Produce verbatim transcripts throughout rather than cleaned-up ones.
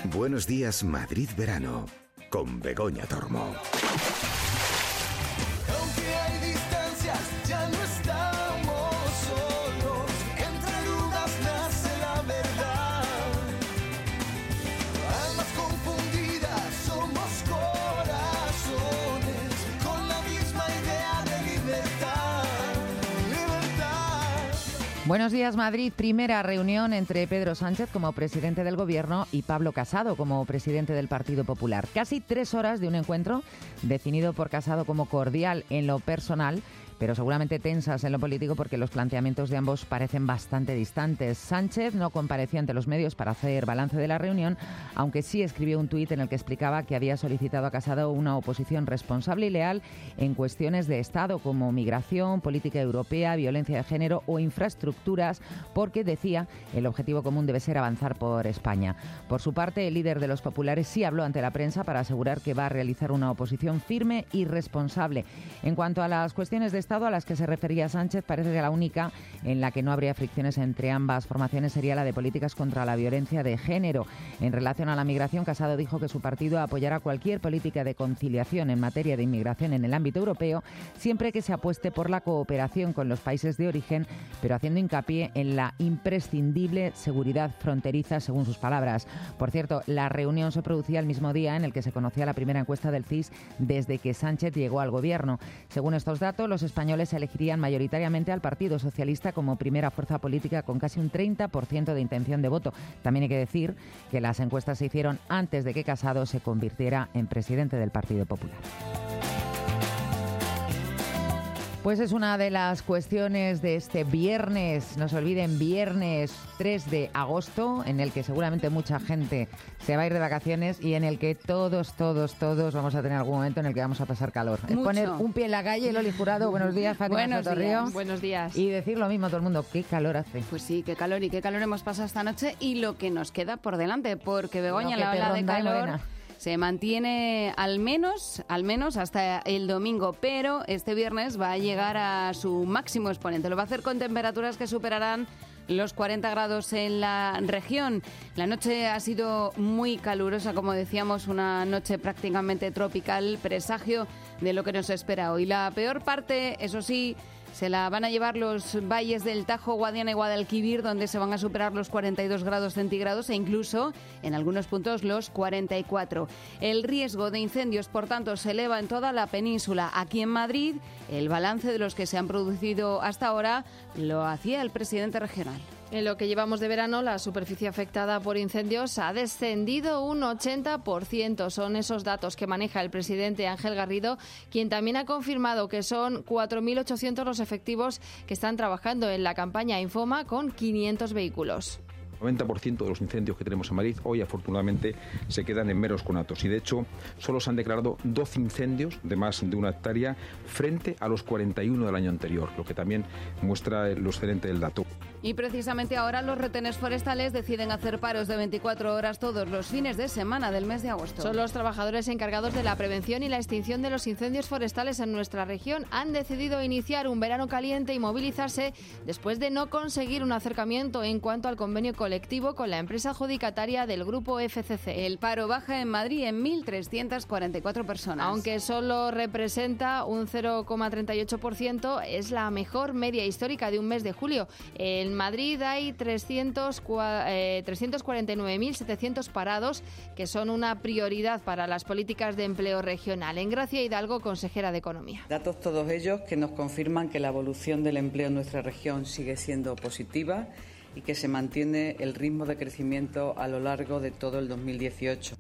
Buenos días, Madrid Verano, con Begoña Tormo. Aunque hay distancias, ya no estamos solos. Entre dudas nace la verdad. Almas confundidas, somos corazones con la misma idea de libertad. Libertad. Buenos días, Madrid. Primera reunión entre Pedro Sánchez como presidente del Gobierno y Pablo Casado como presidente del Partido Popular. Casi tres horas de un encuentro definido por Casado como cordial en lo personal, pero seguramente tensas en lo político porque los planteamientos de ambos parecen bastante distantes. Sánchez no compareció ante los medios para hacer balance de la reunión, aunque sí escribió un tuit en el que explicaba que había solicitado a Casado una oposición responsable y leal en cuestiones de Estado como migración, política europea, violencia de género o infraestructuras, porque, decía, el objetivo común debe ser avanzar por España. Por su parte, el líder de los populares sí habló ante la prensa para asegurar que va a realizar una oposición firme y responsable. En cuanto a las cuestiones de Estado a las que se refería Sánchez, parece que la única en la que no habría fricciones entre ambas formaciones sería la de políticas contra la violencia de género. En relación a la migración, Casado dijo que su partido apoyará cualquier política de conciliación en materia de inmigración en el ámbito europeo, siempre que se apueste por la cooperación con los países de origen, pero haciendo hincapié en la imprescindible seguridad fronteriza, según sus palabras. Por cierto, la reunión se producía el mismo día en el que se conocía la primera encuesta del C I S desde que Sánchez llegó al Gobierno. Según estos datos, los españoles elegirían mayoritariamente al Partido Socialista como primera fuerza política con casi un treinta por ciento de intención de voto. También hay que decir que las encuestas se hicieron antes de que Casado se convirtiera en presidente del Partido Popular. Pues es una de las cuestiones de este viernes, no se olviden, viernes tres de agosto, en el que seguramente mucha gente se va a ir de vacaciones y en el que todos, todos, todos vamos a tener algún momento en el que vamos a pasar calor. Es poner un pie en la calle, Loli Jurado, buenos días, Fátima Buenos Sotorrío. días, buenos días. Y decir lo mismo a todo el mundo, qué calor hace. Pues sí, qué calor y qué calor hemos pasado esta noche y lo que nos queda por delante, porque Begoña, Lo que la te ola de ronda, calor Morena, se mantiene al menos, al menos hasta el domingo, pero este viernes va a llegar a su máximo exponente. Lo va a hacer con temperaturas que superarán los cuarenta grados en la región. La noche ha sido muy calurosa, como decíamos, una noche prácticamente tropical, presagio de lo que nos espera hoy. La peor parte, eso sí, se la van a llevar los valles del Tajo, Guadiana y Guadalquivir, donde se van a superar los cuarenta y dos grados centígrados e incluso en algunos puntos los cuarenta y cuatro. El riesgo de incendios, por tanto, se eleva en toda la península. Aquí en Madrid, el balance de los que se han producido hasta ahora lo hacía el presidente regional. En lo que llevamos de verano, la superficie afectada por incendios ha descendido un ochenta por ciento. Son esos datos que maneja el presidente Ángel Garrido, quien también ha confirmado que son cuatro mil ochocientos los efectivos que están trabajando en la campaña Infoma con quinientos vehículos. noventa por ciento de los incendios que tenemos en Madrid hoy, afortunadamente, se quedan en meros conatos. Y, de hecho, solo se han declarado doce incendios de más de una hectárea frente a los cuarenta y uno del año anterior, lo que también muestra lo excelente del dato. Y precisamente ahora los retenes forestales deciden hacer paros de veinticuatro horas todos los fines de semana del mes de agosto. Son los trabajadores encargados de la prevención y la extinción de los incendios forestales en nuestra región. Han decidido iniciar un verano caliente y movilizarse después de no conseguir un acercamiento en cuanto al convenio colectivo con la empresa adjudicataria del grupo F C C. El paro baja en Madrid en mil trescientas cuarenta y cuatro personas. Aunque solo representa un cero coma treinta y ocho por ciento, es la mejor media histórica de un mes de julio. En Madrid hay trescientos cuarenta y nueve mil setecientos parados, que son una prioridad para las políticas de empleo regional. En Gracia Hidalgo, consejera de Economía. Datos todos ellos que nos confirman que la evolución del empleo en nuestra región sigue siendo positiva y que se mantiene el ritmo de crecimiento a lo largo de todo el dos mil dieciocho.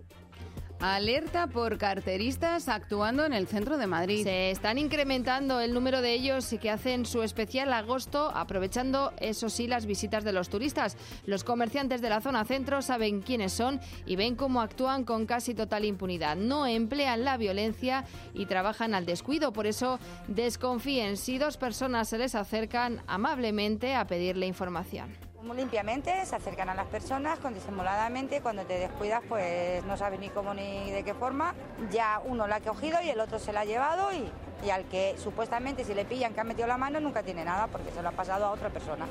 Alerta por carteristas actuando en el centro de Madrid. Se están incrementando el número de ellos y que hacen su especial agosto, aprovechando, eso sí, las visitas de los turistas. Los comerciantes de la zona centro saben quiénes son y ven cómo actúan con casi total impunidad. No emplean la violencia y trabajan al descuido. Por eso desconfíen si dos personas se les acercan amablemente a pedirle información. Muy limpiamente, se acercan a las personas con disimuladamente, cuando te descuidas pues no sabes ni cómo ni de qué forma, ya uno la ha cogido y el otro se la ha llevado y, y al que supuestamente si le pillan que ha metido la mano nunca tiene nada porque se lo ha pasado a otra persona.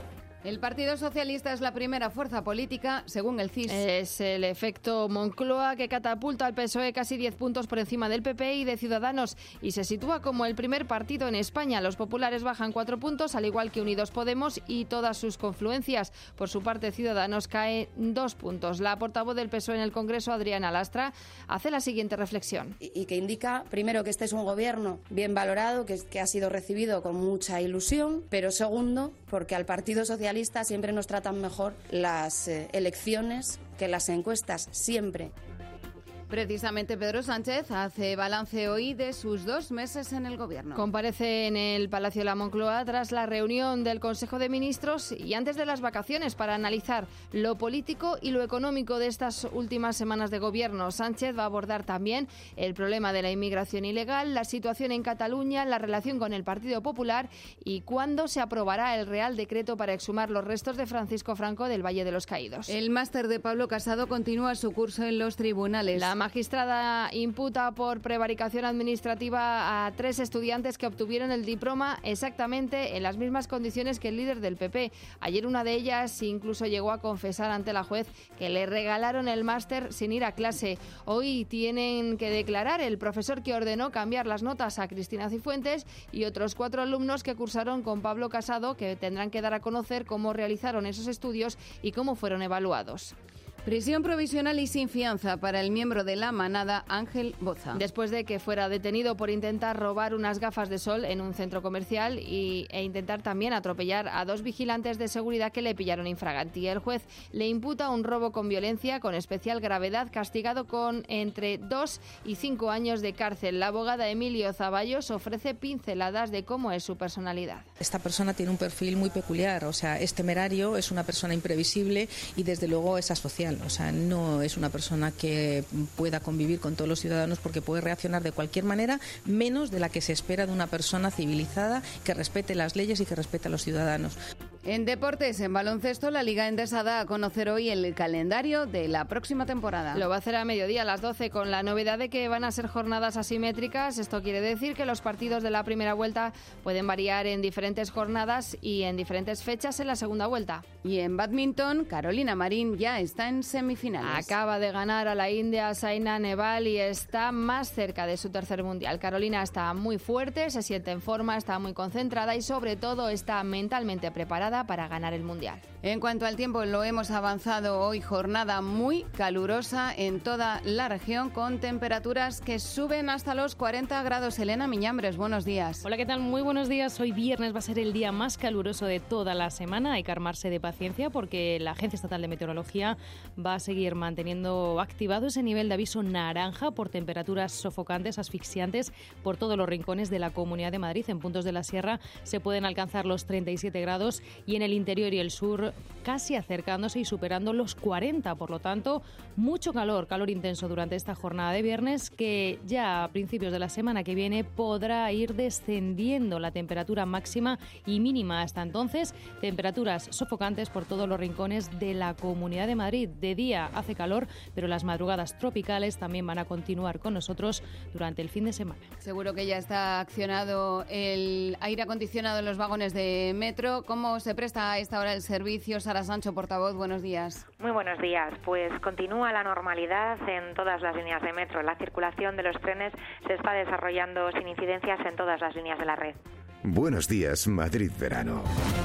El Partido Socialista es la primera fuerza política, según el C I S. Es el efecto Moncloa que catapulta al P S O E casi diez puntos por encima del P P y de Ciudadanos y se sitúa como el primer partido en España. Los populares bajan cuatro puntos, al igual que Unidos Podemos y todas sus confluencias. Por su parte, Ciudadanos cae dos puntos. La portavoz del P S O E en el Congreso, Adriana Lastra, hace la siguiente reflexión. Y, y que indica, primero, que este es un gobierno bien valorado, que, que ha sido recibido con mucha ilusión, pero segundo, porque al Partido Socialista siempre nos tratan mejor las eh, elecciones que las encuestas, siempre. Precisamente Pedro Sánchez hace balance hoy de sus dos meses en el Gobierno. Comparece en el Palacio de la Moncloa tras la reunión del Consejo de Ministros y antes de las vacaciones para analizar lo político y lo económico de estas últimas semanas de Gobierno. Sánchez va a abordar también el problema de la inmigración ilegal, la situación en Cataluña, la relación con el Partido Popular y cuándo se aprobará el Real Decreto para exhumar los restos de Francisco Franco del Valle de los Caídos. El máster de Pablo Casado continúa su curso en los tribunales. La magistrada imputa por prevaricación administrativa a tres estudiantes que obtuvieron el diploma exactamente en las mismas condiciones que el líder del P P. Ayer una de ellas incluso llegó a confesar ante la juez que le regalaron el máster sin ir a clase. Hoy tienen que declarar el profesor que ordenó cambiar las notas a Cristina Cifuentes y otros cuatro alumnos que cursaron con Pablo Casado, que tendrán que dar a conocer cómo realizaron esos estudios y cómo fueron evaluados. Prisión provisional y sin fianza para el miembro de la manada Ángel Boza. Después de que fuera detenido por intentar robar unas gafas de sol en un centro comercial y, e intentar también atropellar a dos vigilantes de seguridad que le pillaron infraganti. El juez le imputa un robo con violencia con especial gravedad, castigado con entre dos y cinco años de cárcel. La abogada Emilio Zaballos ofrece pinceladas de cómo es su personalidad. Esta persona tiene un perfil muy peculiar, o sea, es temerario, es una persona imprevisible y desde luego es asocial. O sea, no es una persona que pueda convivir con todos los ciudadanos porque puede reaccionar de cualquier manera, menos de la que se espera de una persona civilizada que respete las leyes y que respete a los ciudadanos. En deportes, en baloncesto, la Liga Endesa da a conocer hoy el calendario de la próxima temporada. Lo va a hacer a mediodía, a las doce, con la novedad de que van a ser jornadas asimétricas. Esto quiere decir que los partidos de la primera vuelta pueden variar en diferentes jornadas y en diferentes fechas en la segunda vuelta. Y en bádminton, Carolina Marín ya está en semifinales. Acaba de ganar a la india Saina Nehwal y está más cerca de su tercer mundial. Carolina está muy fuerte, se siente en forma, está muy concentrada y sobre todo está mentalmente preparada para ganar el mundial. En cuanto al tiempo, lo hemos avanzado hoy, jornada muy calurosa en toda la región con temperaturas que suben hasta los cuarenta grados. Elena Miñambres, buenos días. Hola, ¿qué tal? Muy buenos días. Hoy viernes va a ser el día más caluroso de toda la semana. Hay que armarse de paciencia porque la Agencia Estatal de Meteorología va a seguir manteniendo activado ese nivel de aviso naranja por temperaturas sofocantes, asfixiantes por todos los rincones de la Comunidad de Madrid. En puntos de la sierra se pueden alcanzar los treinta y siete grados y en el interior y el sur casi acercándose y superando los cuarenta. Por lo tanto, mucho calor, calor intenso durante esta jornada de viernes, que ya a principios de la semana que viene podrá ir descendiendo la temperatura máxima y mínima. Hasta entonces, temperaturas sofocantes por todos los rincones de la Comunidad de Madrid. De día hace calor, pero las madrugadas tropicales también van a continuar con nosotros durante el fin de semana. Seguro que ya está accionado el aire acondicionado en los vagones de metro. ¿Cómo se presta a esta hora el servicio? Sara Sancho, portavoz, buenos días. Muy buenos días. Pues continúa la normalidad en todas las líneas de metro. La circulación de los trenes se está desarrollando sin incidencias en todas las líneas de la red. Buenos días, Madrid Verano.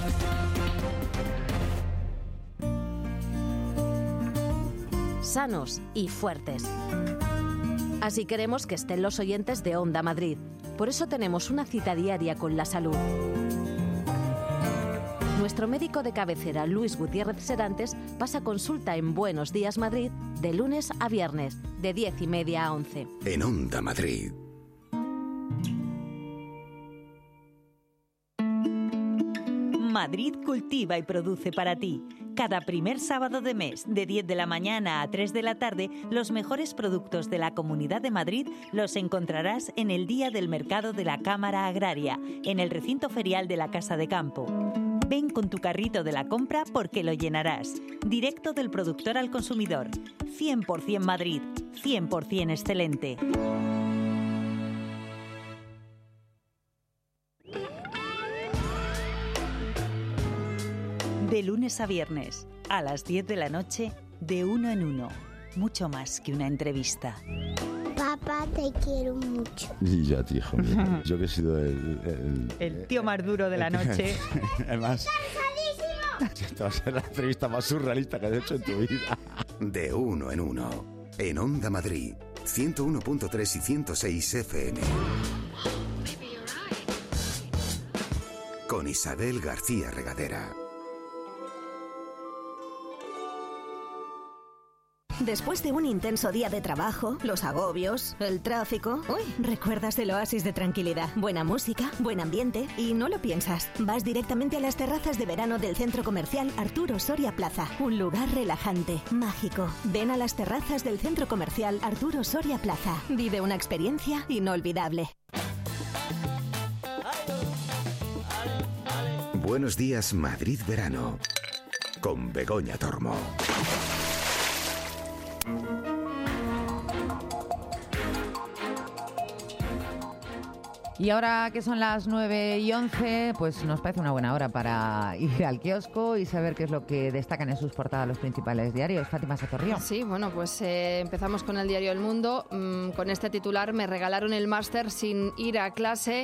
Sanos y fuertes. Así queremos que estén los oyentes de Onda Madrid. Por eso tenemos una cita diaria con la salud. Nuestro médico de cabecera, Luis Gutiérrez Serantes, pasa consulta en Buenos Días Madrid de lunes a viernes, de diez y media a once. En Onda Madrid. Madrid cultiva y produce para ti. Cada primer sábado de mes, de diez de la mañana a tres de la tarde, los mejores productos de la Comunidad de Madrid los encontrarás en el Día del Mercado de la Cámara Agraria, en el recinto ferial de la Casa de Campo. Ven con tu carrito de la compra porque lo llenarás. Directo del productor al consumidor. cien por ciento Madrid, cien por ciento excelente. De lunes a viernes, a las diez de la noche, de uno en uno. Mucho más que una entrevista. Papá, te quiero mucho. Y yo a ti, hijo mío. Yo que he sido el... El, el tío más duro de la noche. Además, esta va a ser la entrevista más surrealista que has hecho en tu vida. De uno en uno. En Onda Madrid, ciento uno punto tres y ciento seis F M. Con Isabel García Regadera. Después de un intenso día de trabajo, los agobios, el tráfico... Uy, recuerdas el oasis de tranquilidad. Buena música, buen ambiente y no lo piensas. Vas directamente a las terrazas de verano del centro comercial Arturo Soria Plaza. Un lugar relajante, mágico. Ven a las terrazas del centro comercial Arturo Soria Plaza. Vive una experiencia inolvidable. Buenos días, Madrid Verano. Con Begoña Tormo. Y ahora que son las nueve y once, pues nos parece una buena hora para ir al kiosco y saber qué es lo que destacan en sus portadas los principales diarios. Fátima Sotorrío. Sí, bueno, pues eh, empezamos con el diario El Mundo. Mm, con este titular: me regalaron el máster sin ir a clase.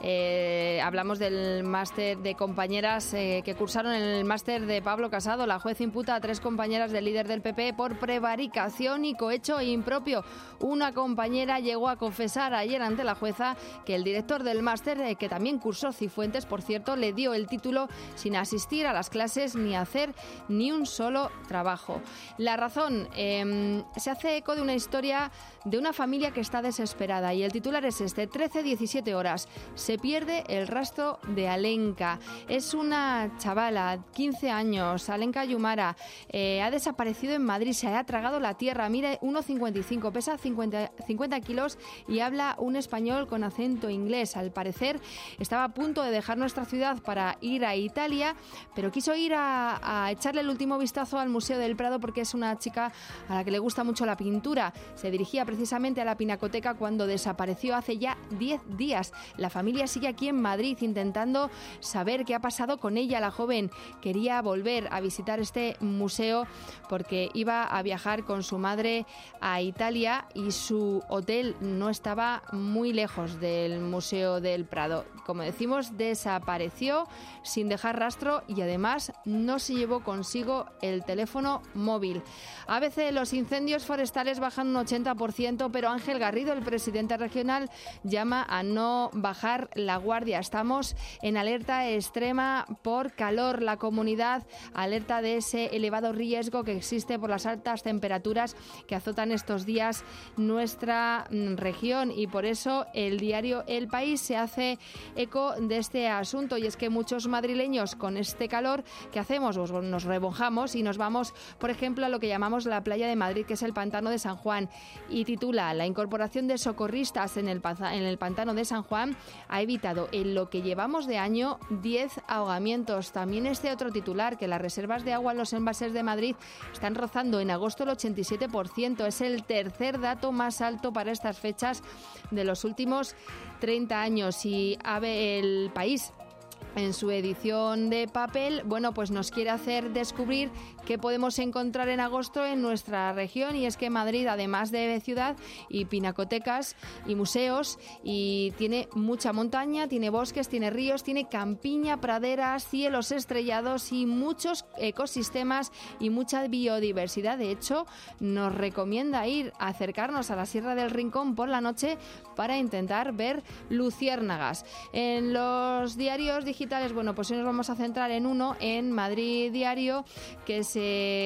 Eh, hablamos del máster de compañeras eh, que cursaron el máster de Pablo Casado. La juez imputa a tres compañeras del líder del P P por prevaricación y cohecho impropio. Una compañera llegó a confesar ayer ante la jueza que el director del máster, eh, que también cursó Cifuentes, por cierto, le dio el título sin asistir a las clases ni hacer ni un solo trabajo. La Razón eh, se hace eco de una historia de una familia que está desesperada y el titular es este: trece diecisiete horas. Se pierde el rastro de Alenka. Es una chavala, quince años, Alenka Yumara. Eh, ha desaparecido en Madrid, se ha tragado la tierra. Mide uno cincuenta y cinco, pesa cincuenta, cincuenta kilos y habla un español con acento inglés. Al parecer estaba a punto de dejar nuestra ciudad para ir a Italia, pero quiso ir a, a echarle el último vistazo al Museo del Prado porque es una chica a la que le gusta mucho la pintura. Se dirigía precisamente a la Pinacoteca cuando desapareció hace ya diez días. La familia sigue aquí en Madrid intentando saber qué ha pasado con ella. La joven quería volver a visitar este museo porque iba a viajar con su madre a Italia y su hotel no estaba muy lejos del Museo del Prado. Como decimos, desapareció sin dejar rastro y además no se llevó consigo el teléfono móvil. A veces los incendios forestales bajan un ochenta por ciento, pero Ángel Garrido, el presidente regional, llama a no bajar la guardia. Estamos en alerta extrema por calor. La comunidad alerta de ese elevado riesgo que existe por las altas temperaturas que azotan estos días nuestra región y por eso el diario El País se hace eco de este asunto y es que muchos madrileños con este calor, ¿qué hacemos? Pues nos rebojamos y nos vamos, por ejemplo, a lo que llamamos la playa de Madrid, que es el pantano de San Juan, y titula: la incorporación de socorristas en el, en el pantano de San Juan ha evitado en lo que llevamos de año diez ahogamientos. También este otro titular, que las reservas de agua en los embalses de Madrid están rozando en agosto el ochenta y siete por ciento. Es el tercer dato más alto para estas fechas de los últimos treinta años. Y ave El País, en su edición de papel, bueno, pues nos quiere hacer descubrir qué podemos encontrar en agosto en nuestra región, y es que Madrid, además de ciudad y pinacotecas y museos, y tiene mucha montaña, tiene bosques, tiene ríos, tiene campiña, praderas, cielos estrellados y muchos ecosistemas y mucha biodiversidad. De hecho, nos recomienda ir a acercarnos a la Sierra del Rincón por la noche para intentar ver luciérnagas. En los diarios digitales, bueno, pues hoy nos vamos a centrar en uno, en Madrid Diario, que se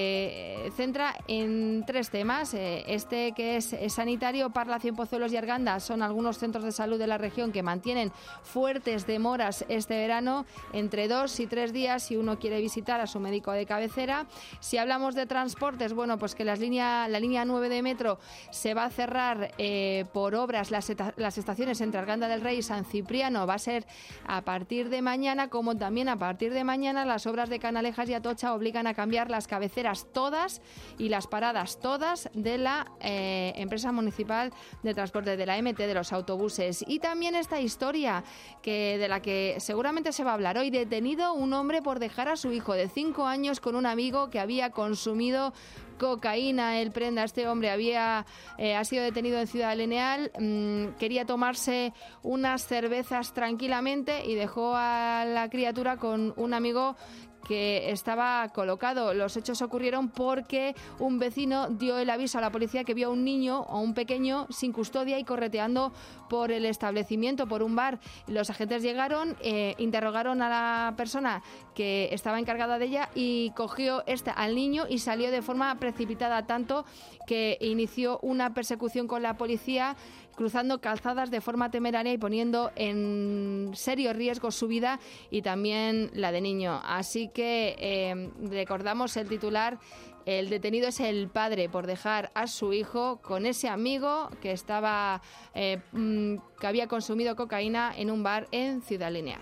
centra en tres temas. Este, que es sanitario, Parla, Cienpozuelos y Arganda, son algunos centros de salud de la región que mantienen fuertes demoras este verano, entre dos y tres días si uno quiere visitar a su médico de cabecera. Si hablamos de transportes, bueno, pues que las línea, la línea nueve de metro se va a cerrar eh, por obras. Las, las estaciones entre Arganda del Rey y San Cipriano va a ser a partir de mañana. mañana, como también a partir de mañana, las obras de Canalejas y Atocha obligan a cambiar las cabeceras todas y las paradas todas de la eh, empresa municipal de transporte, de la M T, de los autobuses. Y también esta historia que de la que seguramente se va a hablar hoy: detenido un hombre por dejar a su hijo de cinco años con un amigo que había consumido cocaína. El prenda, este hombre había eh, ha sido detenido en Ciudad Lineal, mmm, quería tomarse unas cervezas tranquilamente y dejó a la criatura con un amigo que estaba colocado. Los hechos ocurrieron porque un vecino dio el aviso a la policía que vio a un niño o un pequeño sin custodia y correteando por el establecimiento, por un bar. Los agentes llegaron, eh, interrogaron a la persona que estaba encargada de ella y cogió esta al niño y salió de forma precipitada, tanto que inició una persecución con la policía, cruzando calzadas de forma temeraria y poniendo en serio riesgo su vida y también la de niño. Así que eh, recordamos el titular: el detenido es el padre por dejar a su hijo con ese amigo que estaba eh, que había consumido cocaína en un bar en Ciudad Lineal.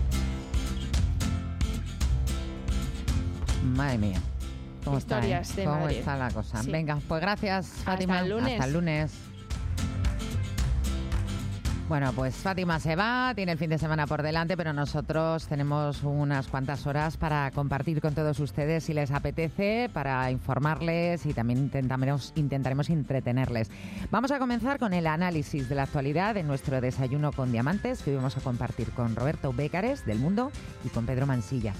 Madre mía. ¿Cómo Historias está, eh? de ¿Cómo Madrid. está la cosa? Sí. Venga, pues gracias, Fátima. Hasta el lunes. Hasta el lunes. Bueno, pues Fátima se va, tiene el fin de semana por delante, pero nosotros tenemos unas cuantas horas para compartir con todos ustedes, si les apetece, para informarles y también intentaremos, intentaremos entretenerles. Vamos a comenzar con el análisis de la actualidad en nuestro Desayuno con Diamantes, que hoy vamos a compartir con Roberto Bécares, del Mundo, y con Pedro Mansilla.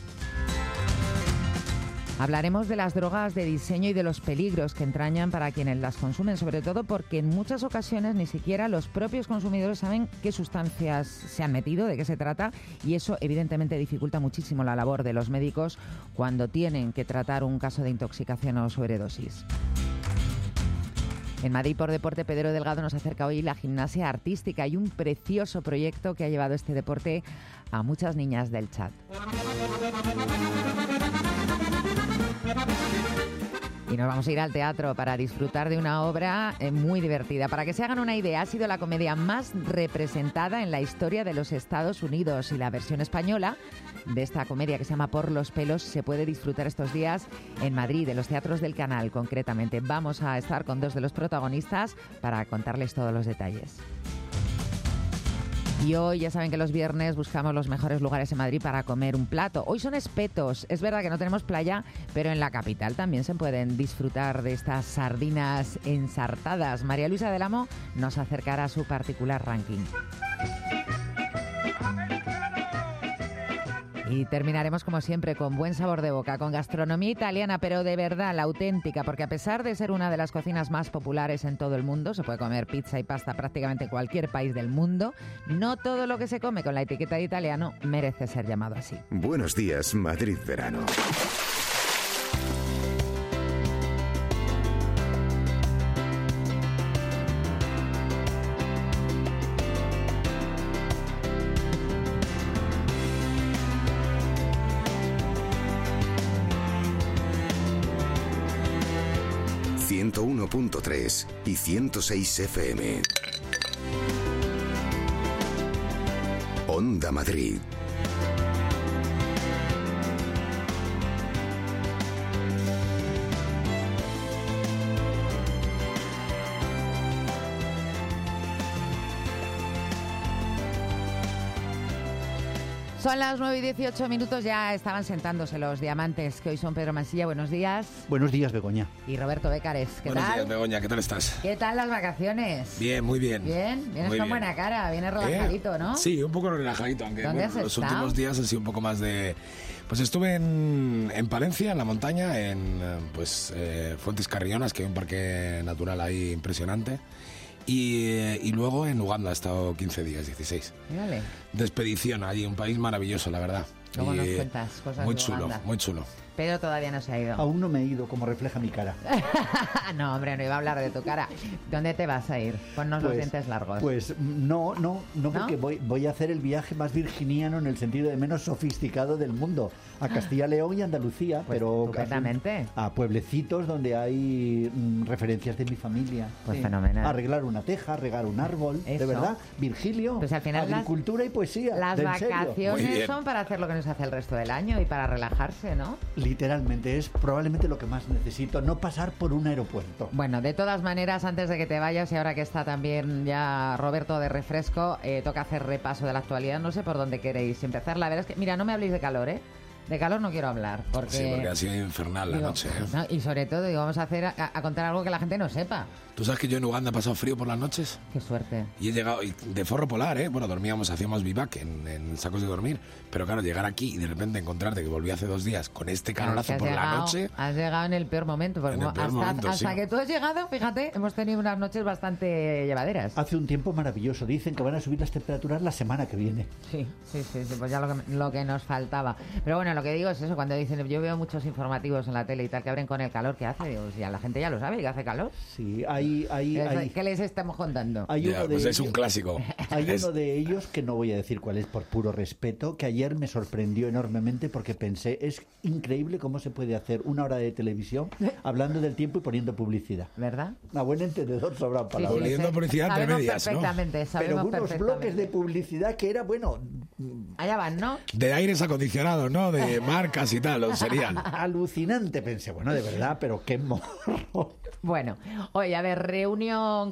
Hablaremos de las drogas de diseño y de los peligros que entrañan para quienes las consumen, sobre todo porque en muchas ocasiones ni siquiera los propios consumidores saben qué sustancias se han metido, de qué se trata, y eso evidentemente dificulta muchísimo la labor de los médicos cuando tienen que tratar un caso de intoxicación o sobredosis. En Madrid por Deporte, Pedro Delgado nos acerca hoy la gimnasia artística y un precioso proyecto que ha llevado este deporte a muchas niñas del chat. Y nos vamos a ir al teatro para disfrutar de una obra eh, muy divertida. Para que se hagan una idea, ha sido la comedia más representada en la historia de los Estados Unidos, y la versión española de esta comedia, que se llama Por los pelos, se puede disfrutar estos días en Madrid, en los teatros del Canal concretamente. Vamos a estar con dos de los protagonistas para contarles todos los detalles. Y hoy ya saben que los viernes buscamos los mejores lugares en Madrid para comer un plato. Hoy son espetos. Es verdad que no tenemos playa, pero en la capital también se pueden disfrutar de estas sardinas ensartadas. María Luisa del Amo nos acercará a su particular ranking. Y terminaremos, como siempre, con buen sabor de boca, con gastronomía italiana, pero de verdad, la auténtica, porque a pesar de ser una de las cocinas más populares en todo el mundo, se puede comer pizza y pasta prácticamente en cualquier país del mundo, no todo lo que se come con la etiqueta de italiano merece ser llamado así. Buenos días, Madrid Verano. ciento uno punto tres y ciento seis F M. Onda Madrid. Son las nueve y dieciocho minutos, ya estaban sentándose los diamantes, que hoy son Pedro Mansilla, buenos días. Buenos días, Begoña. Y Roberto Bécares, ¿qué buenos tal? Buenos días, Begoña, ¿qué tal estás? ¿Qué tal las vacaciones? Bien, muy bien. Bien, vienes muy con bien. buena cara, vienes relajadito, ¿Eh? ¿no? Sí, un poco relajadito, aunque ¿Dónde bueno, has los estado? últimos días han sido un poco más de... Pues estuve en, en Palencia, en la montaña, en pues eh, Fuentes Carrionas, que hay un parque natural ahí impresionante. Y, eh, y luego en Uganda he estado quince días, dieciséis. Mírale. De expedición allí, un país maravilloso, la verdad. Luego y, nos cuentas cosas muy de chulo, Uganda. muy chulo. Pedro todavía no se ha ido. Aún no me he ido, como refleja mi cara. No, hombre, no iba a hablar de tu cara. ¿Dónde te vas a ir? Ponnos Pues- los dientes largos. Pues no, no, no, porque Voy, voy a hacer el viaje más virginiano en el sentido de menos sofisticado del mundo, a Castilla, León y Andalucía, Pues pero estupendamente. a pueblecitos donde hay mm, referencias de mi familia. Pues fenomenal. Arreglar una teja, regar un árbol, Eso. de verdad, Virgilio, Pues al final las- agricultura y poesía. Las ¿de en serio? vacaciones son para hacer lo que nos hace el resto del año y para relajarse, ¿no? Literalmente, es probablemente lo que más necesito, no pasar por un aeropuerto. Bueno, de todas maneras, antes de que te vayas y ahora que está también ya Roberto de refresco, eh, toca hacer repaso de la actualidad. No sé por dónde queréis empezar. La verdad es que, mira, no me habléis de calor, ¿eh? De calor no quiero hablar. Porque, Sí, porque ha sido infernal la digo, noche. ¿eh? no, y sobre todo, digo, vamos a, hacer a, a contar algo que la gente no sepa. ¿Tú sabes que yo en Uganda he pasado frío por las noches? Qué suerte. Y he llegado y de forro polar, ¿eh? Bueno, dormíamos, hacíamos bivac en, en sacos de dormir. Pero claro, llegar aquí y de repente encontrarte que volví hace dos días con este calorazo Que has por la llegado- noche. Has llegado en el peor momento. Porque En el como peor hasta momento, hasta sí. que tú has llegado, fíjate, hemos tenido unas noches bastante llevaderas. Hace un tiempo maravilloso, dicen que van a subir las temperaturas la semana que viene. Sí, sí, sí, sí, pues ya lo que, lo que nos faltaba. Pero bueno, lo que digo es eso, cuando dicen, yo veo muchos informativos en la tele y tal que abren con el calor que hace, digo, si a la gente ya lo sabe que hace calor. Sí, hay... hay, ¿Qué, hay... qué les estamos contando? Hay Ya, uno de pues es ellos- un clásico. Hay Es- uno de ellos, que no voy a decir cuál es por puro respeto, que ayer me sorprendió enormemente porque pensé, es increíble cómo se puede hacer una hora de televisión hablando del tiempo y poniendo publicidad. ¿Verdad? A buen entendedor sobran Sí, palabras. sí, Poniendo sí. publicidad entre Sabemos medias, ¿no? perfectamente, Pero sabemos unos perfectamente. bloques de publicidad que era, bueno, Allá van, ¿no? De aires acondicionados, ¿no? De marcas y tal, o serían. alucinante. Pensé, bueno, de verdad, pero qué morro. Bueno, oye, a ver, reunión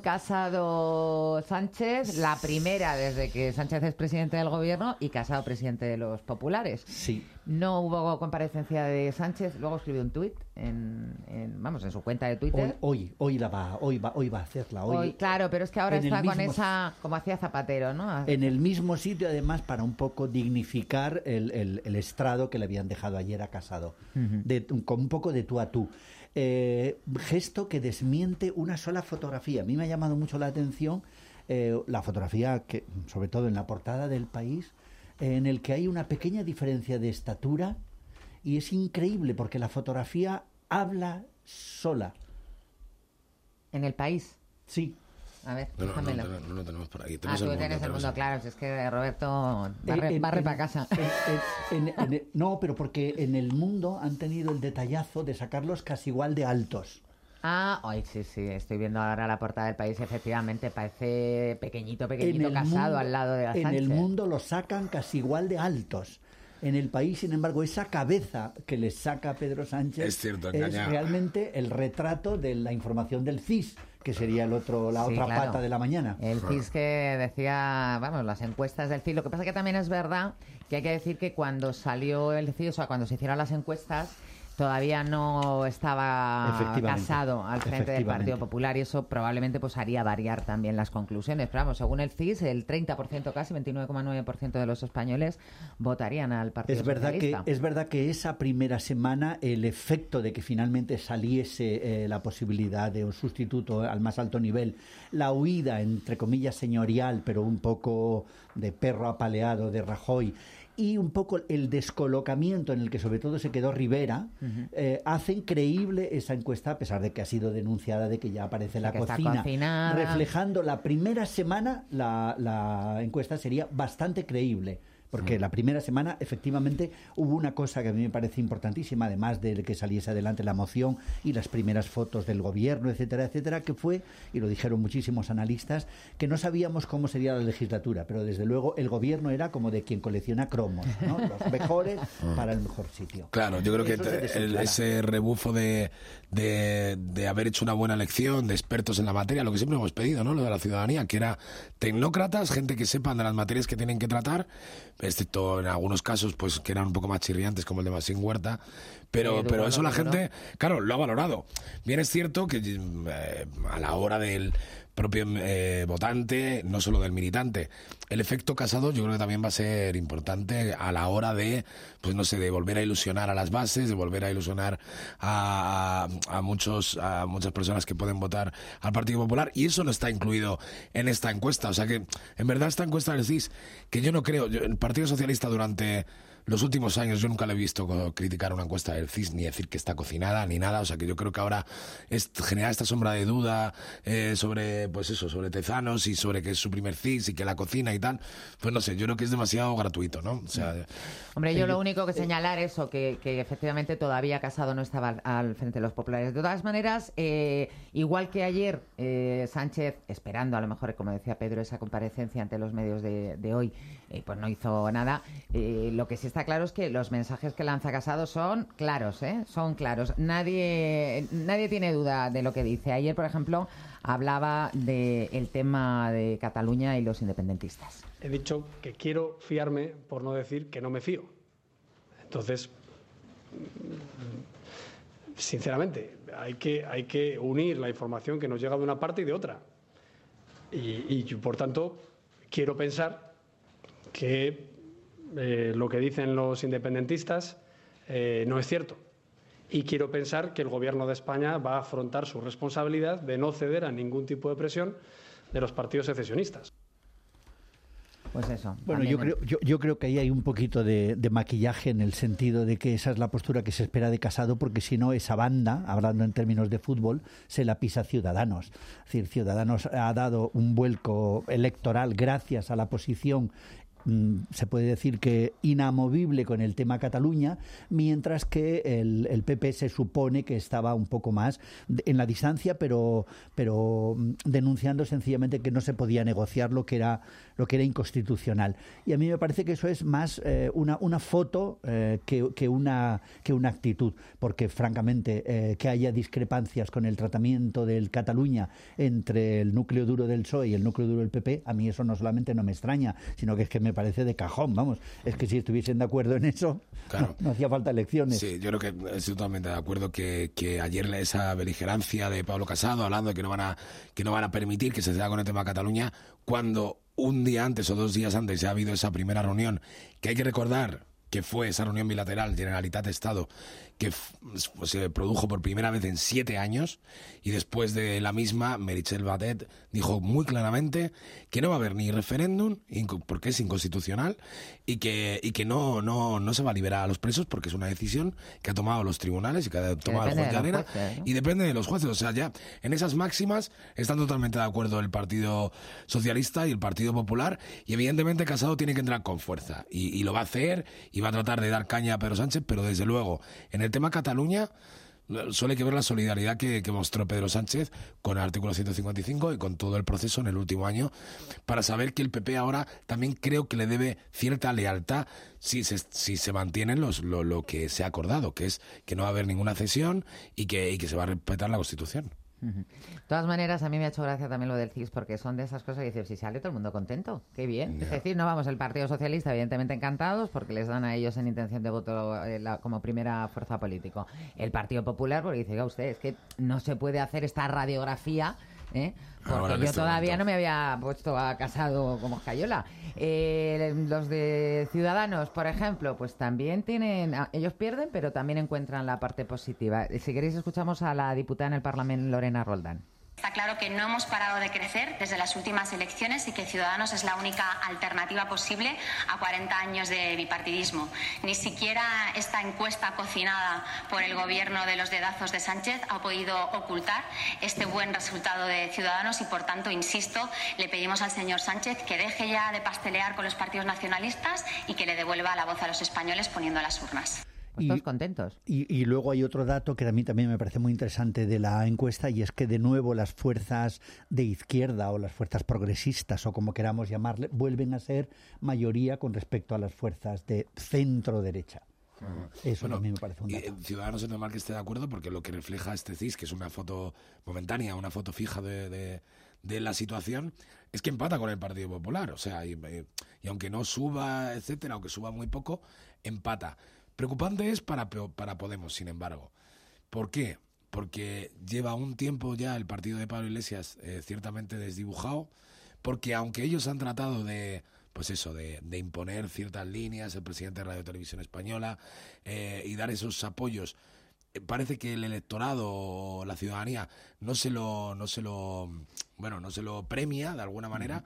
Casado-Sánchez, la primera desde que Sánchez es presidente del gobierno y Casado presidente de los populares. Sí. No hubo comparecencia de Sánchez, luego escribió un tuit en, en, vamos, en su cuenta de Hoy, Twitter. hoy, hoy la va, hoy va, hoy va a hacerla. Hoy, Hoy, claro, pero es que ahora en el está con mismo- esa, como hacía Zapatero, ¿no? En el mismo sitio, además, para un poco dignificar el, el- el estrado que le habían dejado ayer a Casado, Ujú. de, con un poco de tú a tú. Eh, gesto que desmiente una sola fotografía. A mí me ha llamado mucho la atención eh, la fotografía, que sobre todo en la portada del País, en el que hay una pequeña diferencia de estatura y es increíble porque la fotografía habla sola. En el País. Sí. A ver, No, no, no, déjamelo. no, no lo tenemos por aquí. Ah, Tenemos tú el mundo, tienes el tenemos mundo, claro, si es que Roberto barre, En- en- barre en- para casa. en- en- en- no, pero porque en el mundo han tenido el detallazo de sacarlos casi igual de altos. Ah, ay, sí, sí, estoy viendo ahora la portada del País, efectivamente, parece pequeñito, pequeñito, el Casado mundo- al lado de la En Sánchez. el mundo los sacan casi igual de altos. En el País, sin embargo, esa cabeza que les saca Pedro Sánchez Es cierto, es engaña. realmente el retrato de la información del C I S, que sería el otro, la Sí, otra claro. pata de la mañana. El C I S que decía, vamos, las encuestas del C I S. Lo que pasa que también es verdad que hay que decir que cuando salió el C I S, o sea, cuando se hicieron las encuestas, todavía no estaba Efectivamente. Casado al frente del Efectivamente. Partido Popular y eso probablemente pues haría variar también las conclusiones. Pero vamos, según el C I S, el treinta por ciento, casi veintinueve coma nueve por ciento de los españoles votarían al Partido Es verdad, que, Socialista. es verdad que esa primera semana el efecto de que finalmente saliese eh, la posibilidad de un sustituto al más alto nivel, la huida, entre comillas, señorial, pero un poco de perro apaleado de Rajoy, y un poco el descolocamiento en el que sobre todo se quedó Rivera, Ujú. eh, hacen creíble esa encuesta, a pesar de que ha sido denunciada, de que ya aparece la que está cocina, cocinada. reflejando la primera semana, la, la encuesta sería bastante creíble. Porque la primera semana, efectivamente, hubo una cosa que a mí me parece importantísima, además de que saliese adelante la moción y las primeras fotos del gobierno, etcétera, etcétera, que fue, y lo dijeron muchísimos analistas, que no sabíamos cómo sería la legislatura, pero desde luego el gobierno era como de quien colecciona cromos, ¿no? Los mejores para el mejor sitio. Claro, yo creo que Eso se te- el- desinflara. ese rebufo de, de, de haber hecho una buena elección, de expertos en la materia, lo que siempre hemos pedido, ¿no? Lo de la ciudadanía, que era tecnócratas, gente que sepan de las materias que tienen que tratar, excepto en algunos casos, pues que eran un poco más chirriantes, como el de Masín Huerta, pero, Sí, pero Edu, eso lo la valoró. gente, claro, lo ha valorado. Bien es cierto que eh, a la hora del propio eh, votante, no solo del militante, el efecto Casado yo creo que también va a ser importante a la hora de, pues no sé, de volver a ilusionar a las bases, de volver a ilusionar a, a, a muchos a muchas personas que pueden votar al Partido Popular, y eso no está incluido en esta encuesta. O sea que, en verdad, esta encuesta del C I S, que yo no creo, yo- el Partido Socialista durante los últimos años yo nunca le he visto criticar una encuesta del C I S ni decir que está cocinada ni nada, o sea que yo creo que ahora es generar esta sombra de duda eh, sobre pues eso, sobre Tezanos y sobre que es su primer C I S y que la cocina y tal, pues no sé, yo creo que es demasiado gratuito, ¿no? O sea, hombre, yo lo único que señalar eso, que, que efectivamente todavía Casado no estaba al, al frente de los populares. De todas maneras, eh, igual que ayer eh, Sánchez, esperando a lo mejor, como decía Pedro, esa comparecencia ante los medios de, de hoy, eh, pues no hizo nada. Eh, lo que sí está claro es que los mensajes que lanza Casado son claros, ¿eh? Son claros. Nadie, nadie tiene duda de lo que dice. Ayer, por ejemplo, hablaba del tema de Cataluña y los independentistas. He dicho que quiero fiarme, por no decir que no me fío. Entonces, sinceramente, hay que, hay que unir la información que nos llega de una parte y de otra. Y, y por tanto, quiero pensar que eh, lo que dicen los independentistas eh, no es cierto. Y quiero pensar que el Gobierno de España va a afrontar su responsabilidad de no ceder a ningún tipo de presión de los partidos secesionistas. Pues eso. Bueno, yo creo, yo, yo creo que ahí hay un poquito de, de maquillaje en el sentido de que esa es la postura que se espera de Casado, porque si no, esa banda, hablando en términos de fútbol, se la pisa Ciudadanos. Es decir, Ciudadanos ha dado un vuelco electoral gracias a la posición, se puede decir que inamovible con el tema Cataluña, mientras que el, el P P se supone que estaba un poco más en la distancia, pero, pero denunciando sencillamente que no se podía negociar lo que era, lo que era inconstitucional. Y a mí me parece que eso es más eh, una, una foto eh, que, que, una, que una actitud, porque francamente eh, que haya discrepancias con el tratamiento del Cataluña entre el núcleo duro del P S O E y el núcleo duro del P P, a mí eso no solamente no me extraña, sino que es que me Me parece de cajón, vamos. Es que si estuviesen de acuerdo en eso, claro, no, no hacía falta elecciones. Sí, yo creo que estoy totalmente de acuerdo que, que ayer esa beligerancia de Pablo Casado hablando de que no van a que no van a permitir que se siga con el tema Cataluña, cuando un día antes o dos días antes ya ha habido esa primera reunión, que hay que recordar que fue esa reunión bilateral Generalitat-Estado, que pues, se produjo por primera vez en siete años, y después de la misma, Meritxell Batet dijo muy claramente que no va a haber ni referéndum, porque es inconstitucional, y que y que no no no se va a liberar a los presos, porque es una decisión que ha tomado los tribunales y que ha tomado el juez de Llanera, ¿no? Y depende de los jueces. O sea, ya en esas máximas están totalmente de acuerdo el Partido Socialista y el Partido Popular, y evidentemente Casado tiene que entrar con fuerza, y, y lo va a hacer, y va a tratar de dar caña a Pedro Sánchez, pero desde luego, en el tema Cataluña, solo hay que ver la solidaridad que, que mostró Pedro Sánchez con el artículo ciento cincuenta y cinco y con todo el proceso en el último año, para saber que el P P ahora también creo que le debe cierta lealtad si se, si se mantienen los, lo, lo que se ha acordado, que es que no va a haber ninguna cesión y que, y que se va a respetar la Constitución. De todas maneras, a mí me ha hecho gracia también lo del C I S, porque son de esas cosas que dices, si sale todo el mundo contento, qué bien. Yeah. Es decir, no vamos, el Partido Socialista evidentemente encantados porque les dan a ellos en intención de voto eh, la, como primera fuerza política. El Partido Popular porque dice, oiga usted, es que no se puede hacer esta radiografía, ¿eh? Porque yo este todavía momento no me había puesto a Casado como escayola. Eh, los de Ciudadanos, por ejemplo, pues también tienen, ellos pierden, pero también encuentran la parte positiva. Si queréis, escuchamos a la diputada en el Parlamento, Lorena Roldán. Está claro que no hemos parado de crecer desde las últimas elecciones y que Ciudadanos es la única alternativa posible a cuarenta años de bipartidismo. Ni siquiera esta encuesta cocinada por el gobierno de los dedazos de Sánchez ha podido ocultar este buen resultado de Ciudadanos y, por tanto, insisto, le pedimos al señor Sánchez que deje ya de pastelear con los partidos nacionalistas y que le devuelva la voz a los españoles poniendo las urnas. Pues todos contentos. Y, y luego hay otro dato que a mí también me parece muy interesante de la encuesta, y es que de nuevo las fuerzas de izquierda o las fuerzas progresistas, o como queramos llamarle, vuelven a ser mayoría con respecto a las fuerzas de centro-derecha. Eso bueno, también me parece un dato. Ciudadanos es normal que esté de acuerdo, porque lo que refleja este C I S, que es una foto momentánea, una foto fija de, de, de la situación, es que empata con el Partido Popular. O sea, y, y aunque no suba, etcétera, aunque suba muy poco, empata. Preocupante es para, para Podemos, sin embargo. ¿Por qué? Porque lleva un tiempo ya el partido de Pablo Iglesias eh, ciertamente desdibujado, porque aunque ellos han tratado de, pues eso, de, de imponer ciertas líneas, el presidente de Radio Televisión Española, eh, y dar esos apoyos, eh, parece que el electorado o la ciudadanía no se lo, no se lo, bueno, no se lo premia de alguna manera.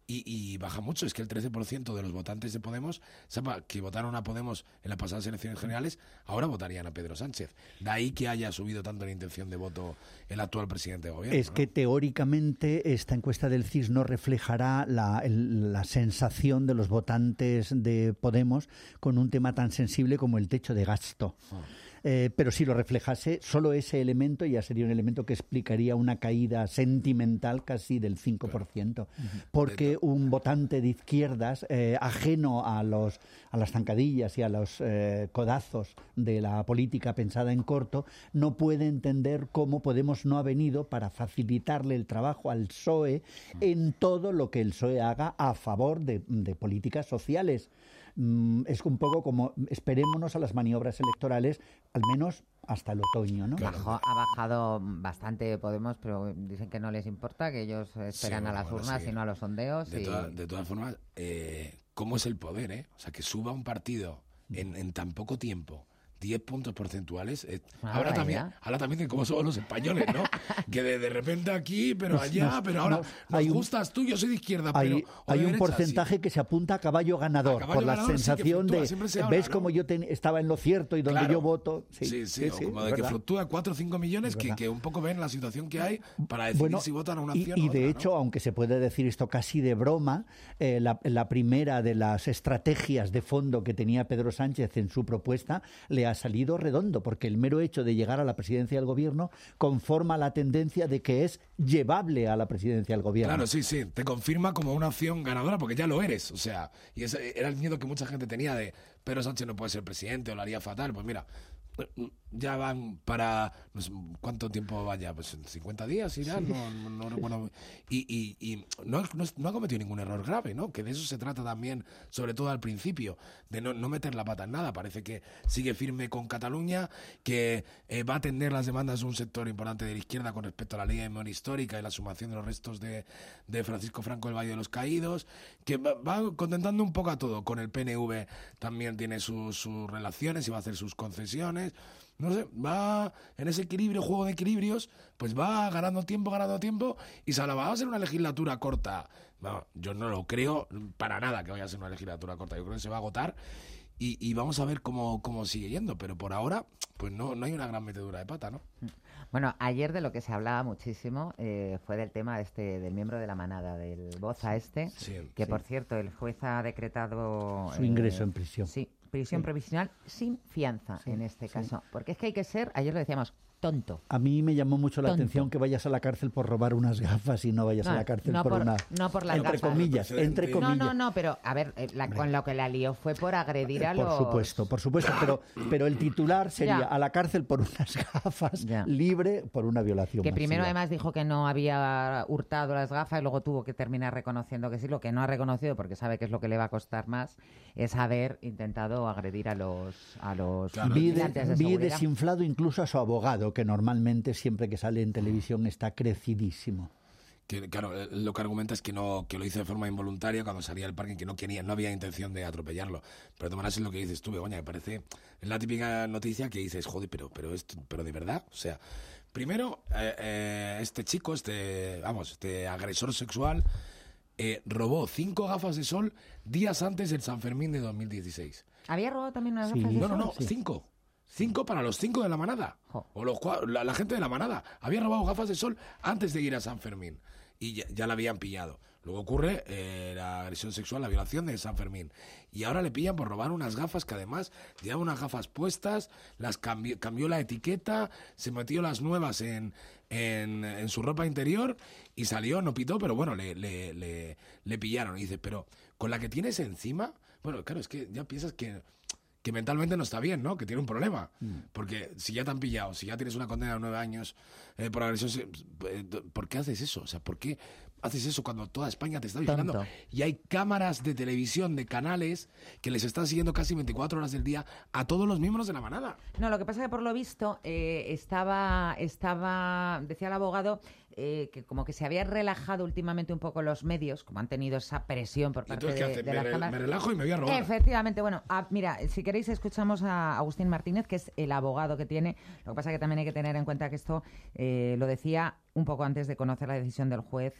Y, y baja mucho, es que el trece por ciento de los votantes de Podemos, sepa, que votaron a Podemos en las pasadas elecciones generales, ahora votarían a Pedro Sánchez. De ahí que haya subido tanto la intención de voto el actual presidente de gobierno. Es ¿no? que teóricamente esta encuesta del C I S no reflejará la, el, la sensación de los votantes de Podemos con un tema tan sensible como el techo de gasto. Oh. Eh, pero si lo reflejase, solo ese elemento ya sería un elemento que explicaría una caída sentimental casi del cinco por ciento. Claro. Uh-huh. Porque un votante de izquierdas, eh, ajeno a, los, a las zancadillas y a los eh, codazos de la política pensada en corto, no puede entender cómo Podemos no ha venido para facilitarle el trabajo al P S O E uh-huh. en todo lo que el P S O E haga a favor de, de políticas sociales. Es un poco como esperémonos a las maniobras electorales, al menos hasta el otoño, ¿no? Claro. Bajó, ha bajado bastante Podemos, pero dicen que no les importa, que ellos esperan sí, bueno, a las bueno, urnas sí. y no a los sondeos. De, y... toda, de todas formas, eh, ¿cómo es el poder, eh? O sea, que suba un partido en, en tan poco tiempo diez puntos porcentuales. Eh, ah, ahora, también, ahora también de cómo somos los españoles, ¿no? Que de, de repente aquí, pero allá, nos, pero ahora nos, nos gustas tú, yo soy de izquierda, hay, pero... Hay de un derecha, porcentaje sí. que se apunta a caballo ganador, a caballo por ganador, la sensación sí, fluctúa, de, habla, ves ¿no? como yo ten, estaba en lo cierto y donde claro. yo voto. Sí, sí, sí, sí, o sí como de ¿verdad? Que fluctúa cuatro o cinco millones que, que un poco ven la situación que hay para decidir bueno, si votan a una y, opción y o de otra, hecho, ¿no? aunque se puede decir esto casi de broma, eh, la, la primera de las estrategias de fondo que tenía Pedro Sánchez en su propuesta le ha salido redondo, porque el mero hecho de llegar a la presidencia del gobierno conforma la tendencia de que es llevable a la presidencia del gobierno. Claro, sí, sí, te confirma como una opción ganadora porque ya lo eres, o sea, y ese era el miedo que mucha gente tenía de Pedro Sánchez no puede ser presidente o lo haría fatal, pues mira, ya van para, no sé, ¿cuánto tiempo vaya? Pues cincuenta días irán, sí. no, no, no recuerdo. Y, y, y no, no, no ha cometido ningún error grave, ¿no? Que de eso se trata también, sobre todo al principio, de no, no meter la pata en nada. Parece que sigue firme con Cataluña, que eh, va a atender las demandas de un sector importante de la izquierda con respecto a la ley de memoria histórica y la sumación de los restos de, de Francisco Franco del Valle de los Caídos, que va, va contentando un poco a todo. Con el P N V también tiene sus, sus relaciones y va a hacer sus concesiones. No sé, va en ese equilibrio, juego de equilibrios, pues va ganando tiempo, ganando tiempo, y se la va a ser una legislatura corta. No, yo no lo creo para nada que vaya a ser una legislatura corta, yo creo que se va a agotar y, y vamos a ver cómo, cómo sigue yendo, pero por ahora, pues no, no hay una gran metedura de pata, ¿no? Bueno, ayer de lo que se hablaba muchísimo eh, fue del tema este del miembro de la manada, del Boza este, sí, que sí. por cierto el juez ha decretado... Su eh, ingreso en prisión. Sí, prisión sí. provisional sin fianza sí, en este sí. caso. Porque es que hay que ser, ayer lo decíamos, tonto. A mí me llamó mucho la tonto. atención que vayas a la cárcel por robar unas gafas y no vayas no, a la cárcel no por, por una... No por las entre gafas. Comillas, entre comillas. No, no, no, pero a ver, la, con lo que la lió fue por agredir a por los... Por supuesto, por supuesto, pero, pero el titular sería ya. a la cárcel por unas gafas, ya. libre por una violación Que masiva. primero además dijo que no había hurtado las gafas y luego tuvo que terminar reconociendo que sí. Lo que no ha reconocido, porque sabe que es lo que le va a costar más, es haber intentado agredir a los a los claro. Vi, de, vi desinflado incluso a su abogado, que normalmente siempre que sale en televisión está crecidísimo. Que, claro, lo que argumenta es que no que lo hizo de forma involuntaria cuando salía del parking, que no quería, no había intención de atropellarlo. Pero de todas maneras es lo que dices tú, Begoña, me parece, es la típica noticia que dices, joder, pero pero esto, pero de verdad, o sea, primero eh, eh, este chico, este, vamos, este agresor sexual eh, robó cinco gafas de sol días antes del San Fermín de dos mil dieciséis. ¿Había robado también unas sí. gafas de no, sol? No, no, sí. cinco. Cinco para los cinco de la manada. Oh. O los la, la gente de la manada. Había robado gafas de sol antes de ir a San Fermín. Y ya, ya la habían pillado. Luego ocurre eh, la agresión sexual, la violación de San Fermín. Y ahora le pillan por robar unas gafas que además llevaba unas gafas puestas, las cambió, cambió la etiqueta, se metió las nuevas en, en, en su ropa interior y salió, no pitó, pero bueno, le, le, le, le pillaron. Y dices, pero con la que tienes encima, bueno, claro, es que ya piensas que... que mentalmente no está bien, ¿no? Que tiene un problema. Mm. Porque si ya te han pillado, si ya tienes una condena de nueve años eh, por agresión, eh, ¿por qué haces eso? O sea, ¿por qué haces eso cuando toda España te está vigilando? Tanto. Y hay cámaras de televisión, de canales, que les están siguiendo casi veinticuatro horas del día a todos los miembros de la manada. No, lo que pasa es que por lo visto eh, estaba, estaba, decía el abogado, eh, que como que se había relajado últimamente un poco los medios, como han tenido esa presión por parte entonces, de, ¿qué hace? de me las re, cámaras. Me relajo y me voy a robar. Efectivamente, bueno, a, mira, si queréis escuchamos a Agustín Martínez, que es el abogado que tiene. Lo que pasa es que también hay que tener en cuenta que esto eh, lo decía un poco antes de conocer la decisión del juez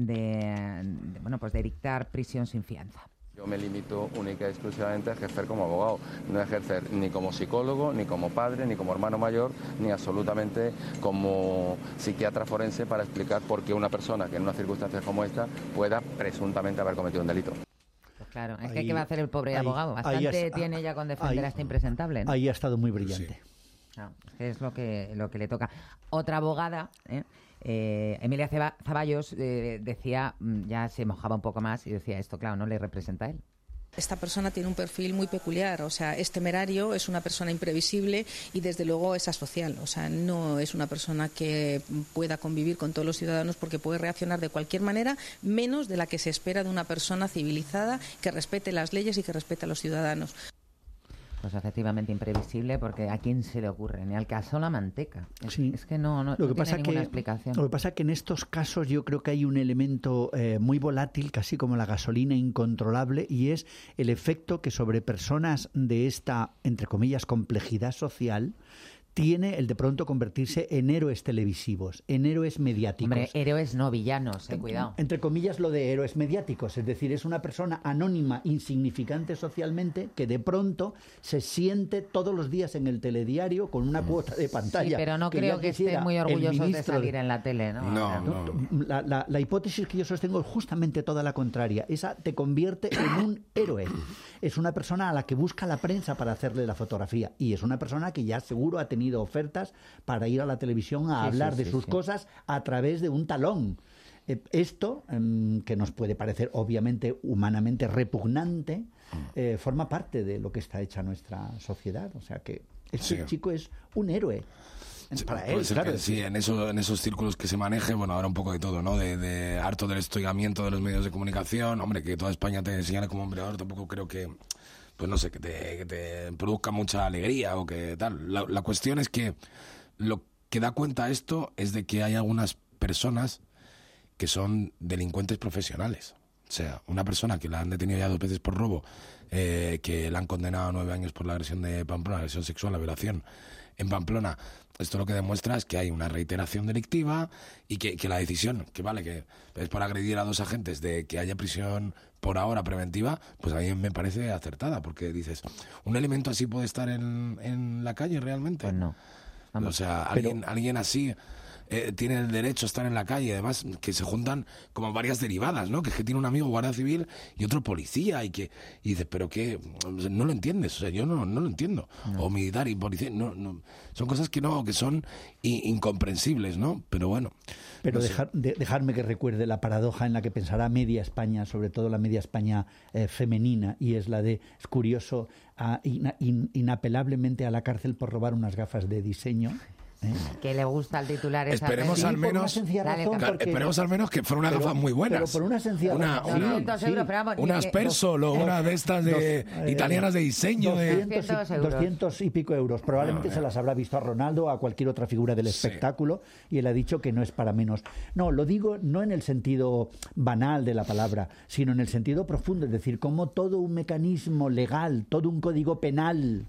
de, de, bueno, pues de dictar prisión sin fianza. Yo me limito única y exclusivamente a ejercer como abogado, no a ejercer ni como psicólogo, ni como padre, ni como hermano mayor, ni absolutamente como psiquiatra forense para explicar por qué una persona que en unas circunstancias como esta pueda presuntamente haber cometido un delito. Pues claro, es Ahí, que ¿qué va a hacer el pobre ahí, abogado? Bastante ahí has, tiene ya con defender ahí, a este impresentable, ¿no? Ahí ha estado muy brillante. Sí. No, es que es lo que, lo que le toca. Otra abogada, ¿eh? Eh, Emilia Zaballos, eh, decía, ya se mojaba un poco más y decía, esto claro, no le representa a él. Esta persona tiene un perfil muy peculiar, o sea, es temerario, es una persona imprevisible y desde luego es asocial, o sea, no es una persona que pueda convivir con todos los ciudadanos porque puede reaccionar de cualquier manera, menos de la que se espera de una persona civilizada que respete las leyes y que respete a los ciudadanos. Pues efectivamente imprevisible, porque ¿a quién se le ocurre? Ni al caso la manteca. Es, sí. es que no, no, lo que no pasa tiene ninguna que, explicación. Lo que pasa es que en estos casos yo creo que hay un elemento eh, muy volátil, casi como la gasolina incontrolable, y es el efecto que sobre personas de esta, entre comillas, complejidad social, tiene el de pronto convertirse en héroes televisivos, en héroes mediáticos. Hombre, héroes no villanos, eh, cuidado. Entre comillas lo de héroes mediáticos, es decir, es una persona anónima, insignificante socialmente, que de pronto se siente todos los días en el telediario con una cuota de pantalla. Sí, pero no que creo que estén muy orgullosos de salir de... en la tele, ¿no? No, no. La, la, la hipótesis que yo sostengo es justamente toda la contraria. Esa te convierte en un héroe. Es una persona a la que busca la prensa para hacerle la fotografía y es una persona que ya seguro ha tenido ofertas para ir a la televisión a sí, hablar sí, de sí, sus sí. cosas a través de un talón. Eh, esto, eh, que nos puede parecer obviamente humanamente repugnante, eh, forma parte de lo que está hecha nuestra sociedad. O sea que este sí. chico es un héroe. Sí, para puede él, ser claro. que sí, en, eso, en esos círculos que se maneje, bueno, habrá un poco de todo, ¿no? De, de harto del estoigamiento de los medios de comunicación. Hombre, que toda España te señale como emperador, tampoco creo que, pues no sé, que te, que te produzca mucha alegría o que tal. La, la cuestión es que lo que da cuenta esto es de que hay algunas personas que son delincuentes profesionales. O sea, una persona que la han detenido ya dos veces por robo, eh, que la han condenado a nueve años por la agresión de Pamplona, agresión sexual, la violación en Pamplona. Esto lo que demuestra es que hay una reiteración delictiva y que, que la decisión, que vale, que es por agredir a dos agentes de que haya prisión por ahora preventiva, pues a mí me parece acertada, porque dices, ¿un elemento así puede estar en, en la calle realmente? Pues no. O sea, alguien, Pero... alguien así eh, tiene el derecho a estar en la calle, además que se juntan como varias derivadas, ¿no? Que es que tiene un amigo guardia civil y otro policía y que y dices, pero qué, no lo entiendes, o sea, yo no, no lo entiendo. No. O militar y policía, no, no, son cosas que no, que son incomprensibles, ¿no? Pero bueno. Pero no dejar, de, dejarme que recuerde la paradoja en la que pensará media España, sobre todo la media España eh, femenina, y es la de, es curioso, a, in, in, inapelablemente a la cárcel por robar unas gafas de diseño. ¿Eh? Que le gusta el titular esa esperemos vez. al menos sí, razón, porque... esperemos al menos que fueran unas gafas muy buenas, pero por una sencilla una, razón, una, doscientos euros, pero vamos, unas que, Persol o una de estas de dos, eh, italianas de diseño doscientos, de y, doscientos y pico euros probablemente no, se las habrá visto a Ronaldo o a cualquier otra figura del espectáculo sí. Y él ha dicho que no es para menos. No, lo digo no en el sentido banal de la palabra, sino en el sentido profundo, es decir, como todo un mecanismo legal, todo un código penal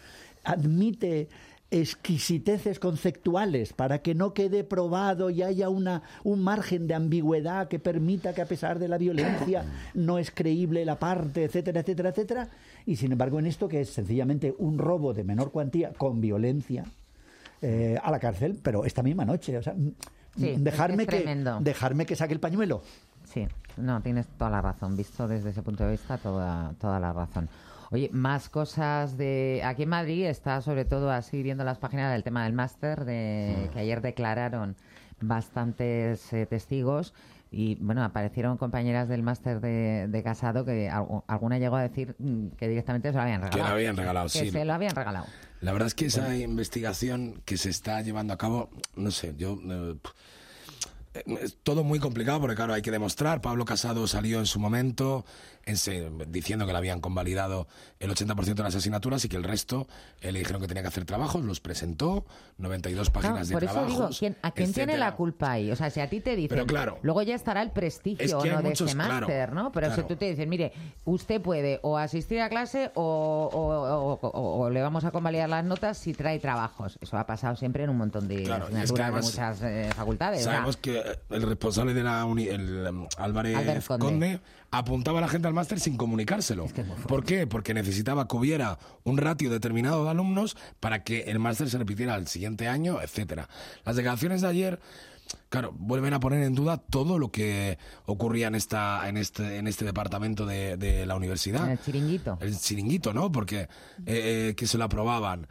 admite exquisiteces conceptuales para que no quede probado y haya una, un margen de ambigüedad que permita que a pesar de la violencia no es creíble la parte, etcétera, etcétera, etcétera. Y sin embargo en esto que es sencillamente un robo de menor cuantía con violencia eh, a la cárcel, pero esta misma noche. O sea, sí, dejarme, es, es que, dejarme que saque el pañuelo. Sí, no, tienes toda la razón. Visto desde ese punto de vista, toda, toda la razón. Oye, más cosas de... Aquí en Madrid está sobre todo así viendo las páginas del tema del máster, de que ayer declararon bastantes eh, testigos y, bueno, aparecieron compañeras del máster de, de Casado que al, alguna llegó a decir que directamente se lo habían regalado. Que lo habían regalado, que sí. Que se lo habían regalado. La verdad es que esa bueno. investigación que se está llevando a cabo, no sé, yo... Eh, es todo muy complicado porque, claro, hay que demostrar. Pablo Casado salió en su momento en se, diciendo que le habían convalidado el ochenta por ciento de las asignaturas y que el resto eh, le dijeron que tenía que hacer trabajos, los presentó, noventa y dos páginas claro, de por trabajos. Por eso digo, ¿quién, ¿a quién etcétera. tiene la culpa ahí? O sea, si a ti te dicen, Pero claro, luego ya estará el prestigio es que o no de muchos, ese máster, claro, ¿no? Pero claro. si tú te dices, mire, usted puede o asistir a clase o, o, o, o, o le vamos a convalidar las notas si trae trabajos. Eso ha pasado siempre en un montón de claro, asignaturas es que además, de muchas eh, facultades. Sabemos que el responsable de la uni, el um, Álvarez Albert Conde. Conde, apuntaba a la gente al máster sin comunicárselo. Es que es ¿Por qué? Porque necesitaba que hubiera un ratio determinado de alumnos para que el máster se repitiera al siguiente año, etcétera. Las declaraciones de ayer, claro, vuelven a poner en duda todo lo que ocurría en esta en este en este departamento de, de la universidad. En el chiringuito. El chiringuito, ¿no? Porque eh, eh, que se lo aprobaban,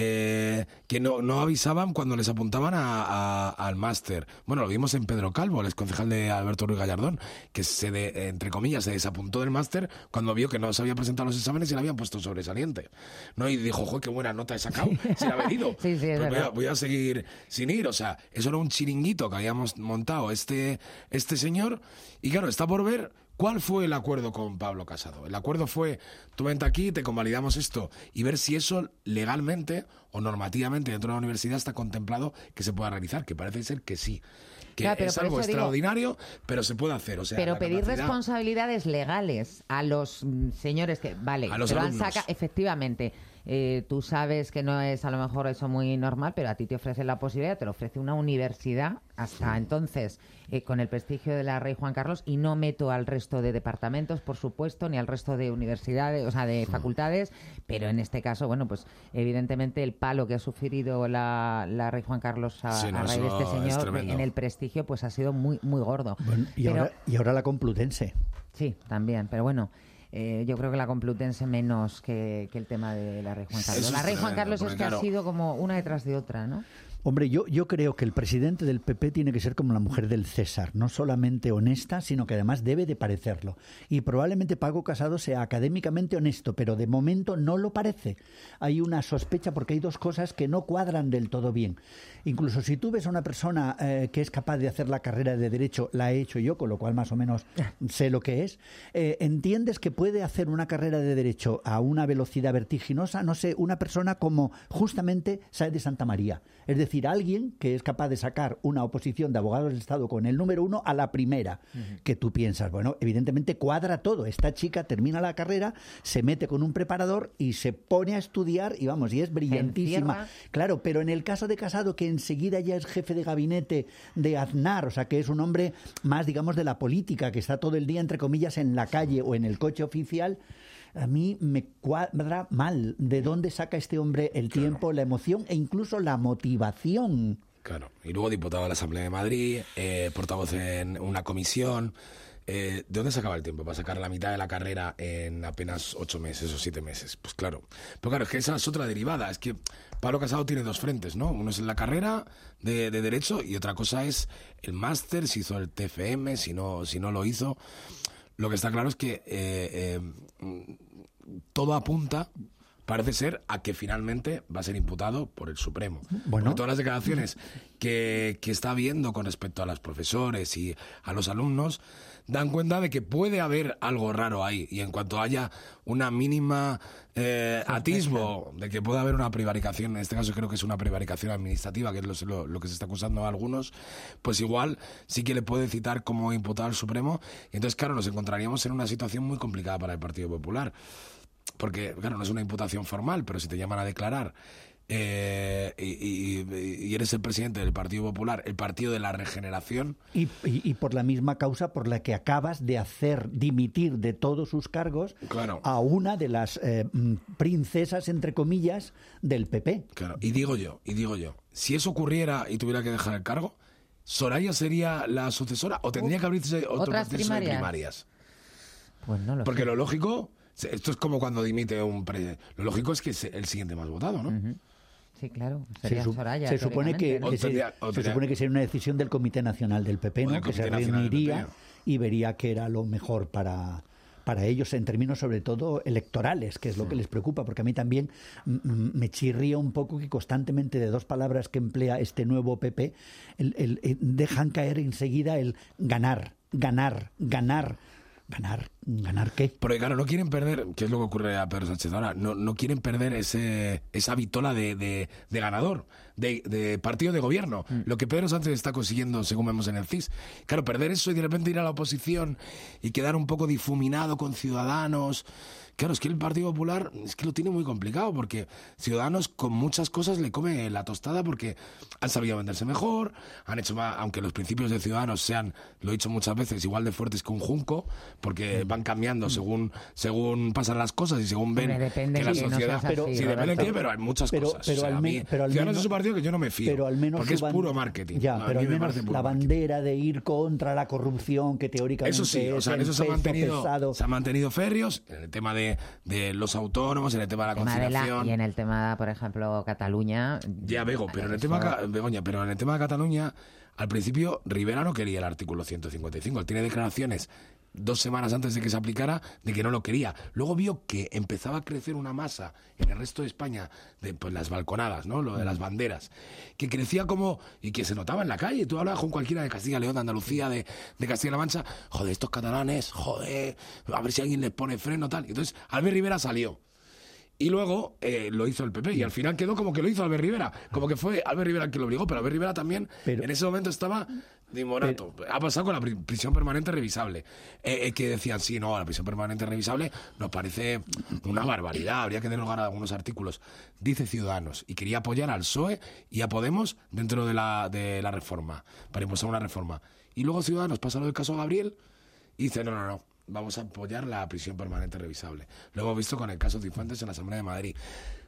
eh, que no, no avisaban cuando les apuntaban a, a, al máster. Bueno, lo vimos en Pedro Calvo, el exconcejal de Alberto Ruiz Gallardón, que se de, entre comillas se desapuntó del máster cuando vio que no se había presentado los exámenes y le habían puesto sobresaliente, ¿no? Y dijo, joder, qué buena nota he sacado, sin haber ido. Sí, sí, es pues voy, a, verdad. voy a seguir sin ir. O sea, eso era un chiringuito que habíamos montado este, este señor. Y claro, está por ver cuál fue el acuerdo con Pablo Casado. El acuerdo fue, tú vente aquí, te convalidamos esto, y ver si eso legalmente o normativamente dentro de la universidad está contemplado que se pueda realizar, que parece ser que sí. Que Claro, pero es por algo eso digo- extraordinario, pero se puede hacer. O sea, Pero la pedir capacidad- responsabilidades legales a los mm, señores que, vale, A los te lo han alumnos. saca, efectivamente, eh, tú sabes que no es a lo mejor eso muy normal, pero a ti te ofrecen la posibilidad, te lo ofrece una universidad, hasta entonces, eh, con el prestigio de la Rey Juan Carlos, y no meto al resto de departamentos, por supuesto, ni al resto de universidades, o sea, de facultades, pero en este caso, bueno, pues evidentemente el palo que ha sufrido la, la Rey Juan Carlos a, Sí, no, a raíz de eso este es señor tremendo. en el prestigio, pues ha sido muy, muy gordo. Bueno, y, Pero- ahora, y ahora la Complutense. Sí, también, pero bueno, eh, yo creo que la Complutense menos que, que el tema de la Rey Juan Carlos. Eso La es Rey Juan tremendo, Carlos es porque que ha claro- sido como una detrás de otra, ¿no? Hombre, yo, yo creo que el presidente del P P tiene que ser como la mujer del César, no solamente honesta, sino que además debe de parecerlo. Y probablemente Pablo Casado sea académicamente honesto, pero de momento no lo parece. Hay una sospecha porque hay dos cosas que no cuadran del todo bien. Incluso si tú ves a una persona eh, que es capaz de hacer la carrera de Derecho, la he hecho yo, con lo cual más o menos sé lo que es, eh, entiendes que puede hacer una carrera de Derecho a una velocidad vertiginosa, no sé, una persona como justamente Sáenz de Santa María. Es decir, alguien que es capaz de sacar una oposición de abogados del Estado con el número uno a la primera, uh-huh. que tú piensas, bueno, evidentemente cuadra todo. Esta chica termina la carrera, se mete con un preparador y se pone a estudiar y vamos, y es brillantísima. Claro, pero en el caso de Casado, que enseguida ya es jefe de gabinete de Aznar, o sea, que es un hombre más, digamos, de la política, que está todo el día, entre comillas, en la calle o en el coche oficial, a mí me cuadra mal. ¿De dónde saca este hombre el claro. tiempo, la emoción e incluso la motivación? Claro, y luego diputado de la Asamblea de Madrid, eh, portavoz en una comisión. Eh, ¿De dónde sacaba el tiempo para sacar la mitad de la carrera en apenas ocho meses o siete meses? Pues claro. Pero claro, es que esa es otra derivada. Es que Pablo Casado tiene dos frentes, ¿no? Uno es la carrera de, de Derecho y otra cosa es el máster, si hizo el T F M, si no, si no lo hizo. Lo que está claro es que eh, eh, todo apunta, parece ser, a que finalmente va a ser imputado por el Supremo. Bueno. Porque todas las declaraciones que, que está habiendo con respecto a los profesores y a los alumnos dan cuenta de que puede haber algo raro ahí, y en cuanto haya una mínima eh, atisbo de que pueda haber una prevaricación, en este caso creo que es una prevaricación administrativa, que es lo, lo que se está acusando a algunos, pues igual sí que le puede citar como imputado al Supremo, y entonces claro, nos encontraríamos en una situación muy complicada para el Partido Popular, porque claro, no es una imputación formal, pero si te llaman a declarar Eh, y, y, y eres el presidente del Partido Popular, el partido de la regeneración. Y, y, y por la misma causa por la que acabas de hacer dimitir de todos sus cargos claro. a una de las eh, princesas, entre comillas, del P P. Claro, y digo yo, y digo yo, si eso ocurriera y tuviera que dejar el cargo, ¿Soraya sería la sucesora o tendría que abrirse otro ¿Otras proceso primarias? de primarias? Pues no lo Porque sé. lo lógico, esto es como cuando dimite un pre, lo lógico es que es el siguiente más votado, ¿no? Uh-huh. Sí, claro. Sería se, su- Soraya, se supone que, ¿no? que se, se supone que sería una decisión del Comité Nacional del P P, ¿no? Que se reuniría y vería qué era lo mejor para, para ellos en términos sobre todo electorales, que es lo sí. que les preocupa, porque a mí también m- m- me chirría un poco que constantemente de dos palabras que emplea este nuevo P P, el, el, el, dejan caer enseguida el ganar, ganar, ganar. ¿Ganar? ¿Ganar qué? Porque claro, no quieren perder, que es lo que ocurre a Pedro Sánchez ahora, no, no quieren perder ese esa vitola de, de, de ganador, de, de partido de gobierno. Mm. Lo que Pedro Sánchez está consiguiendo, según vemos en el C I S. Claro, perder eso y de repente ir a la oposición y quedar un poco difuminado con Ciudadanos. Claro, es que el Partido Popular es que lo tiene muy complicado, porque Ciudadanos con muchas cosas le come la tostada porque han sabido venderse mejor, han hecho más, aunque los principios de Ciudadanos sean, lo he dicho muchas veces, igual de fuertes que un junco, porque van cambiando según según pasan las cosas y según ven depende que la que sociedad... No pero, sí, depende de qué, pero hay muchas pero, cosas. Pero o sea, al a mí, pero al Ciudadanos menos, es un partido que yo no me fío, pero al menos porque es ban- puro marketing. Ya, no, pero al menos la marketing. bandera de ir contra la corrupción, que teóricamente eso sí, o sea, en es eso se ha mantenido, pesado. se ha mantenido férreos, en el tema de, de los autónomos, en el tema de la tema conciliación. De la, y en el tema, por ejemplo, Cataluña... Ya, Bego, pero en el tema Begoña, pero en el tema de Cataluña, al principio Rivera no quería el artículo ciento cincuenta y cinco. Él tiene declaraciones dos semanas antes de que se aplicara de que no lo quería. Luego vio que empezaba a crecer una masa en el resto de España de pues las balconadas, ¿no? Lo de las banderas, que crecía como y que se notaba en la calle. Tú hablabas con cualquiera de Castilla y León, de Andalucía, de, de Castilla-La Mancha, joder, estos catalanes, joder, a ver si alguien les pone freno, tal. Entonces Albert Rivera salió. Y luego eh, lo hizo el P P y al final quedó como que lo hizo Albert Rivera, como que fue Albert Rivera el que lo obligó, pero Albert Rivera también pero, en ese momento estaba de morato. Pero, ha pasado con la prisión permanente revisable, eh, eh, que decían, sí, no, la prisión permanente revisable nos parece una barbaridad, habría que derogar algunos artículos. Dice Ciudadanos, y quería apoyar al P S O E y a Podemos dentro de la, de la reforma, para impulsar una reforma. Y luego Ciudadanos pasa lo del caso Gabriel y dice, no, no, no. Vamos a apoyar la prisión permanente revisable. Lo hemos visto con el caso Cifuentes en la Asamblea de Madrid.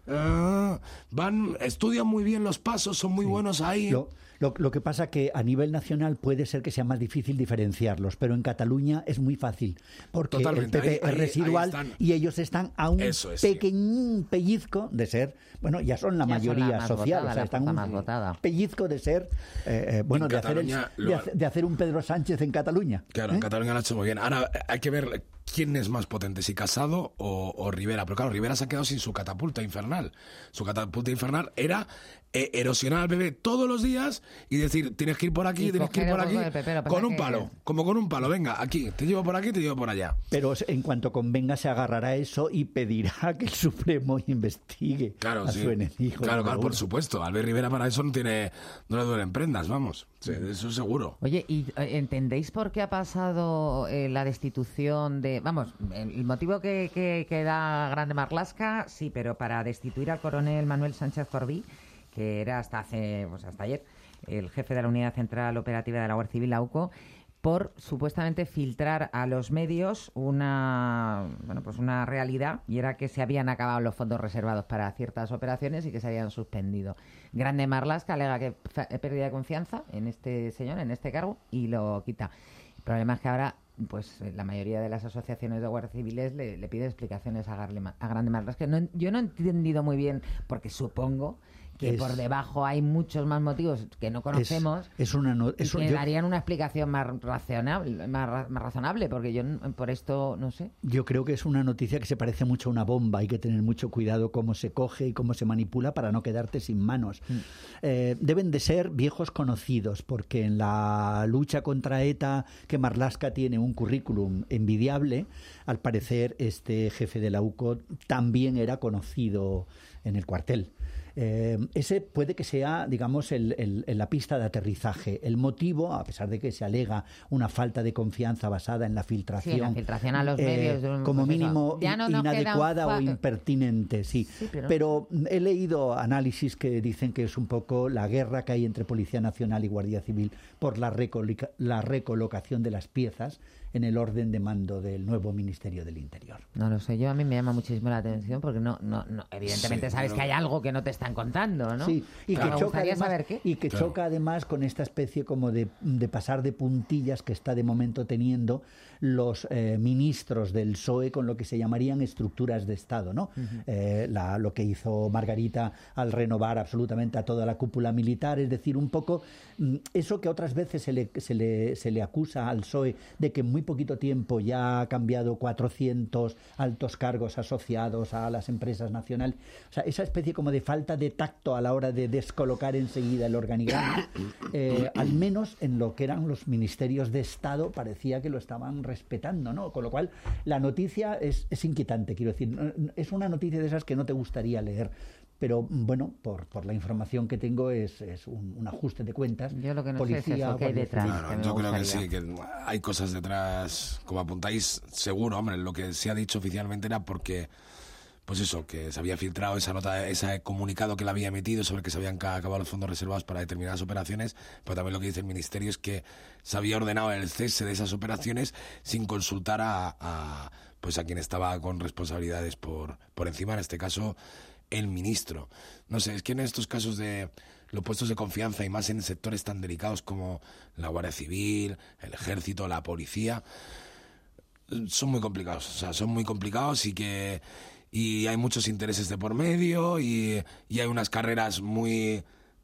Uh, van, estudian muy bien los pasos, son muy sí. buenos ahí. Lo, lo, lo que pasa que a nivel nacional puede ser que sea más difícil diferenciarlos, pero en Cataluña es muy fácil, porque Totalmente. el P P ahí, es residual ahí, ahí y ellos están a un es, pequeñín sí. pellizco de ser, bueno, ya son la ya mayoría son la social, votada, o sea, están un votada. pellizco de ser, eh, eh, bueno, de hacer, el, lo... de, hacer, de hacer un Pedro Sánchez en Cataluña. Claro, ¿eh? En Cataluña lo ha hecho muy bien. Ahora hay que ver quién es más potente, si Casado o, o Rivera. Pero claro, Rivera se ha quedado sin su catapulta infernal. Su catapulta infernal era eh, erosionar al bebé todos los días y decir, tienes que ir por aquí, y tienes que ir por aquí, Pepe, con un palo, que... como con un palo, venga, aquí, te llevo por aquí, te llevo por allá. Pero en cuanto convenga se agarrará a eso y pedirá que el Supremo investigue claro, a sí. su enemigo. Claro, claro, por supuesto. Albert Rivera para eso no tiene, no le duelen prendas, vamos. Sí, eso seguro. Oye, ¿y entendéis por qué ha pasado eh, la destitución de... Vamos, el motivo que, que, que da Grande Marlaska, sí, pero para destituir al coronel Manuel Sánchez Corbí, que era hasta hace, pues hasta ayer, el jefe de la Unidad Central Operativa de la Guardia Civil, la U C O, por supuestamente filtrar a los medios una bueno pues una realidad, y era que se habían acabado los fondos reservados para ciertas operaciones y que se habían suspendido. Grande Marlaska alega que pérdida de confianza en este señor, en este cargo, y lo quita. El problema es que ahora pues la mayoría de las asociaciones de guardias civiles le, le piden explicaciones a, Garle, a Grande Marlaska. No, yo no he entendido muy bien, porque supongo que es, por debajo hay muchos más motivos que no conocemos es, es una no, es, y que yo, darían una explicación más razonable, más, más razonable, porque yo por esto no sé. Yo creo que es una noticia que se parece mucho a una bomba. Hay que tener mucho cuidado cómo se coge y cómo se manipula para no quedarte sin manos. Mm. Eh, deben de ser viejos conocidos, porque en la lucha contra ETA, que Marlaska tiene un currículum envidiable, al parecer este jefe de la U C O también era conocido en el cuartel. Eh, ese puede que sea, digamos, el, el, el, la pista de aterrizaje. El motivo, a pesar de que se alega una falta de confianza basada en la filtración, sí, la filtración a los eh, medios, de un, como pues mínimo no, no inadecuada o impertinente, sí. sí pero... pero he leído análisis que dicen que es un poco la guerra que hay entre Policía Nacional y Guardia Civil por la, recoloca- la recolocación de las piezas en el orden de mando del nuevo Ministerio del Interior. No lo sé, yo a mí me llama muchísimo la atención porque no, no, no evidentemente sí, sabes pero... que hay algo que no te está están contando, ¿no? Sí, y Pero que, me choca además, saber qué. y que Claro. choca además con esta especie como de, de pasar de puntillas que está de momento teniendo los eh, ministros del P S O E con lo que se llamarían estructuras de Estado, ¿no? Ujú. Eh, la, lo que hizo Margarita al renovar absolutamente a toda la cúpula militar, es decir, un poco mm, eso que otras veces se le, se le, se le acusa al P S O E de que en muy poquito tiempo ya ha cambiado cuatrocientos altos cargos asociados a las empresas nacionales. O sea, esa especie como de falta de tacto a la hora de descolocar enseguida el organigrama, eh, al menos en lo que eran los ministerios de Estado parecía que lo estaban respetando, ¿no? Con lo cual la noticia es, es inquietante, quiero decir, es una noticia de esas que no te gustaría leer, pero bueno, por, por la información que tengo es, es un, un ajuste de cuentas. Yo lo que no policía, sé es eso, ¿qué hay Guardia detrás? Civil. Claro, que me yo creo que gustaría. sí, que hay cosas detrás, como apuntáis, seguro, hombre, lo que se ha dicho oficialmente era porque, pues eso, que se había filtrado esa nota, ese comunicado que él había emitido sobre que se habían ca- acabado los fondos reservados para determinadas operaciones, pero también lo que dice el Ministerio es que se había ordenado el cese de esas operaciones sin consultar a, a pues a quien estaba con responsabilidades por, por encima, en este caso el ministro. No sé, es que en estos casos de los puestos de confianza y más en sectores tan delicados como la Guardia Civil, el Ejército, la Policía, son muy complicados, o sea, son muy complicados y que y hay muchos intereses de por medio y, y hay unas carreras muy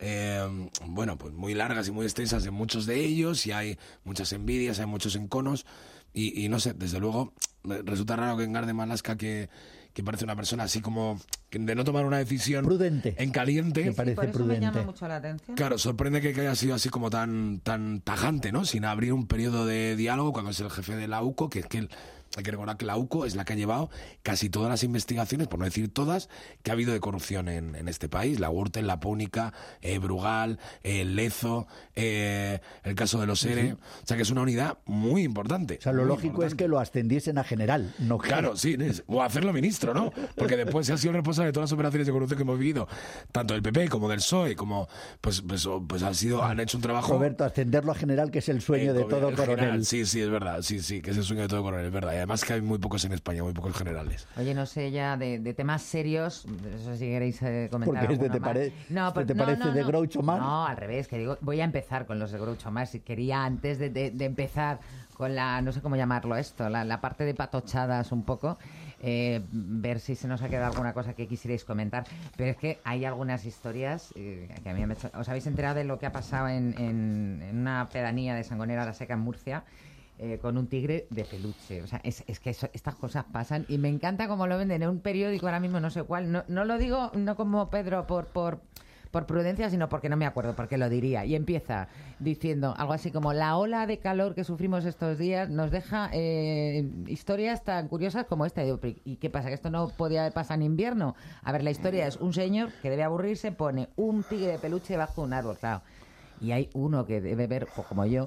eh, bueno, pues muy largas y muy extensas de muchos de ellos y hay muchas envidias, hay muchos enconos y, y no sé, desde luego resulta raro que Engar de Malaska, que, que parece una persona así como que de no tomar una decisión prudente en caliente, me parece Por eso prudente. me llama mucho la atención. claro, sorprende que, que haya sido así como tan tan tajante, ¿no? Sin abrir un periodo de diálogo cuando es el jefe de la U C O, que es que él, hay que recordar que la U C O es la que ha llevado casi todas las investigaciones, por no decir todas, que ha habido de corrupción en, en este país. La Gürtel, la Púnica, eh, Brugal, eh, Lezo, eh, el caso de los E R E. Sí. O sea que es una unidad muy importante. O sea, lo muy lógico importante. es que lo ascendiesen a general, no Claro, sí, es- o hacerlo ministro, ¿no? Porque después se ha sido el responsable de todas las operaciones de corrupción que hemos vivido, tanto del P P como del P S O E, como pues pues, pues han sido han hecho un trabajo. Roberto, ascenderlo a general, que es el sueño Eh, de como todo el coronel. general, sí, sí, es verdad, sí, sí, que es el sueño de todo coronel, es verdad. Y además que hay muy pocos en España, muy pocos generales. Oye, no sé ya de, de temas serios, no sé si queréis eh, comentar Porque este alguno te, más. pare- No, este pero- te no, parece no, de no. Groucho Marx. No, al revés, que digo, voy a empezar con los de Groucho Marx y quería antes de, de- de empezar con la, no sé cómo llamarlo esto, la, la parte de patochadas un poco, eh, ver si se nos ha quedado alguna cosa que quisierais comentar. Pero es que hay algunas historias eh, que a mí me... ¿Os habéis enterado de lo que ha pasado en, en- en una pedanía de Sangonera la Seca en Murcia? Eh, con un tigre de peluche. O sea, es, es que eso- estas cosas pasan y me encanta cómo lo venden en un periódico ahora mismo, no sé cuál. No, no lo digo no como Pedro por, por, por prudencia, sino porque no me acuerdo, porque lo diría. Y empieza diciendo algo así como: la ola de calor que sufrimos estos días nos deja eh, historias tan curiosas como esta. Y digo, "¿Pero ¿y qué pasa? ¿Que esto no podía haber pasado en invierno?". A ver, la historia es un señor que debe aburrirse, pone un tigre de peluche debajo de un árbol, claro. Y hay uno que debe ver, pues como yo,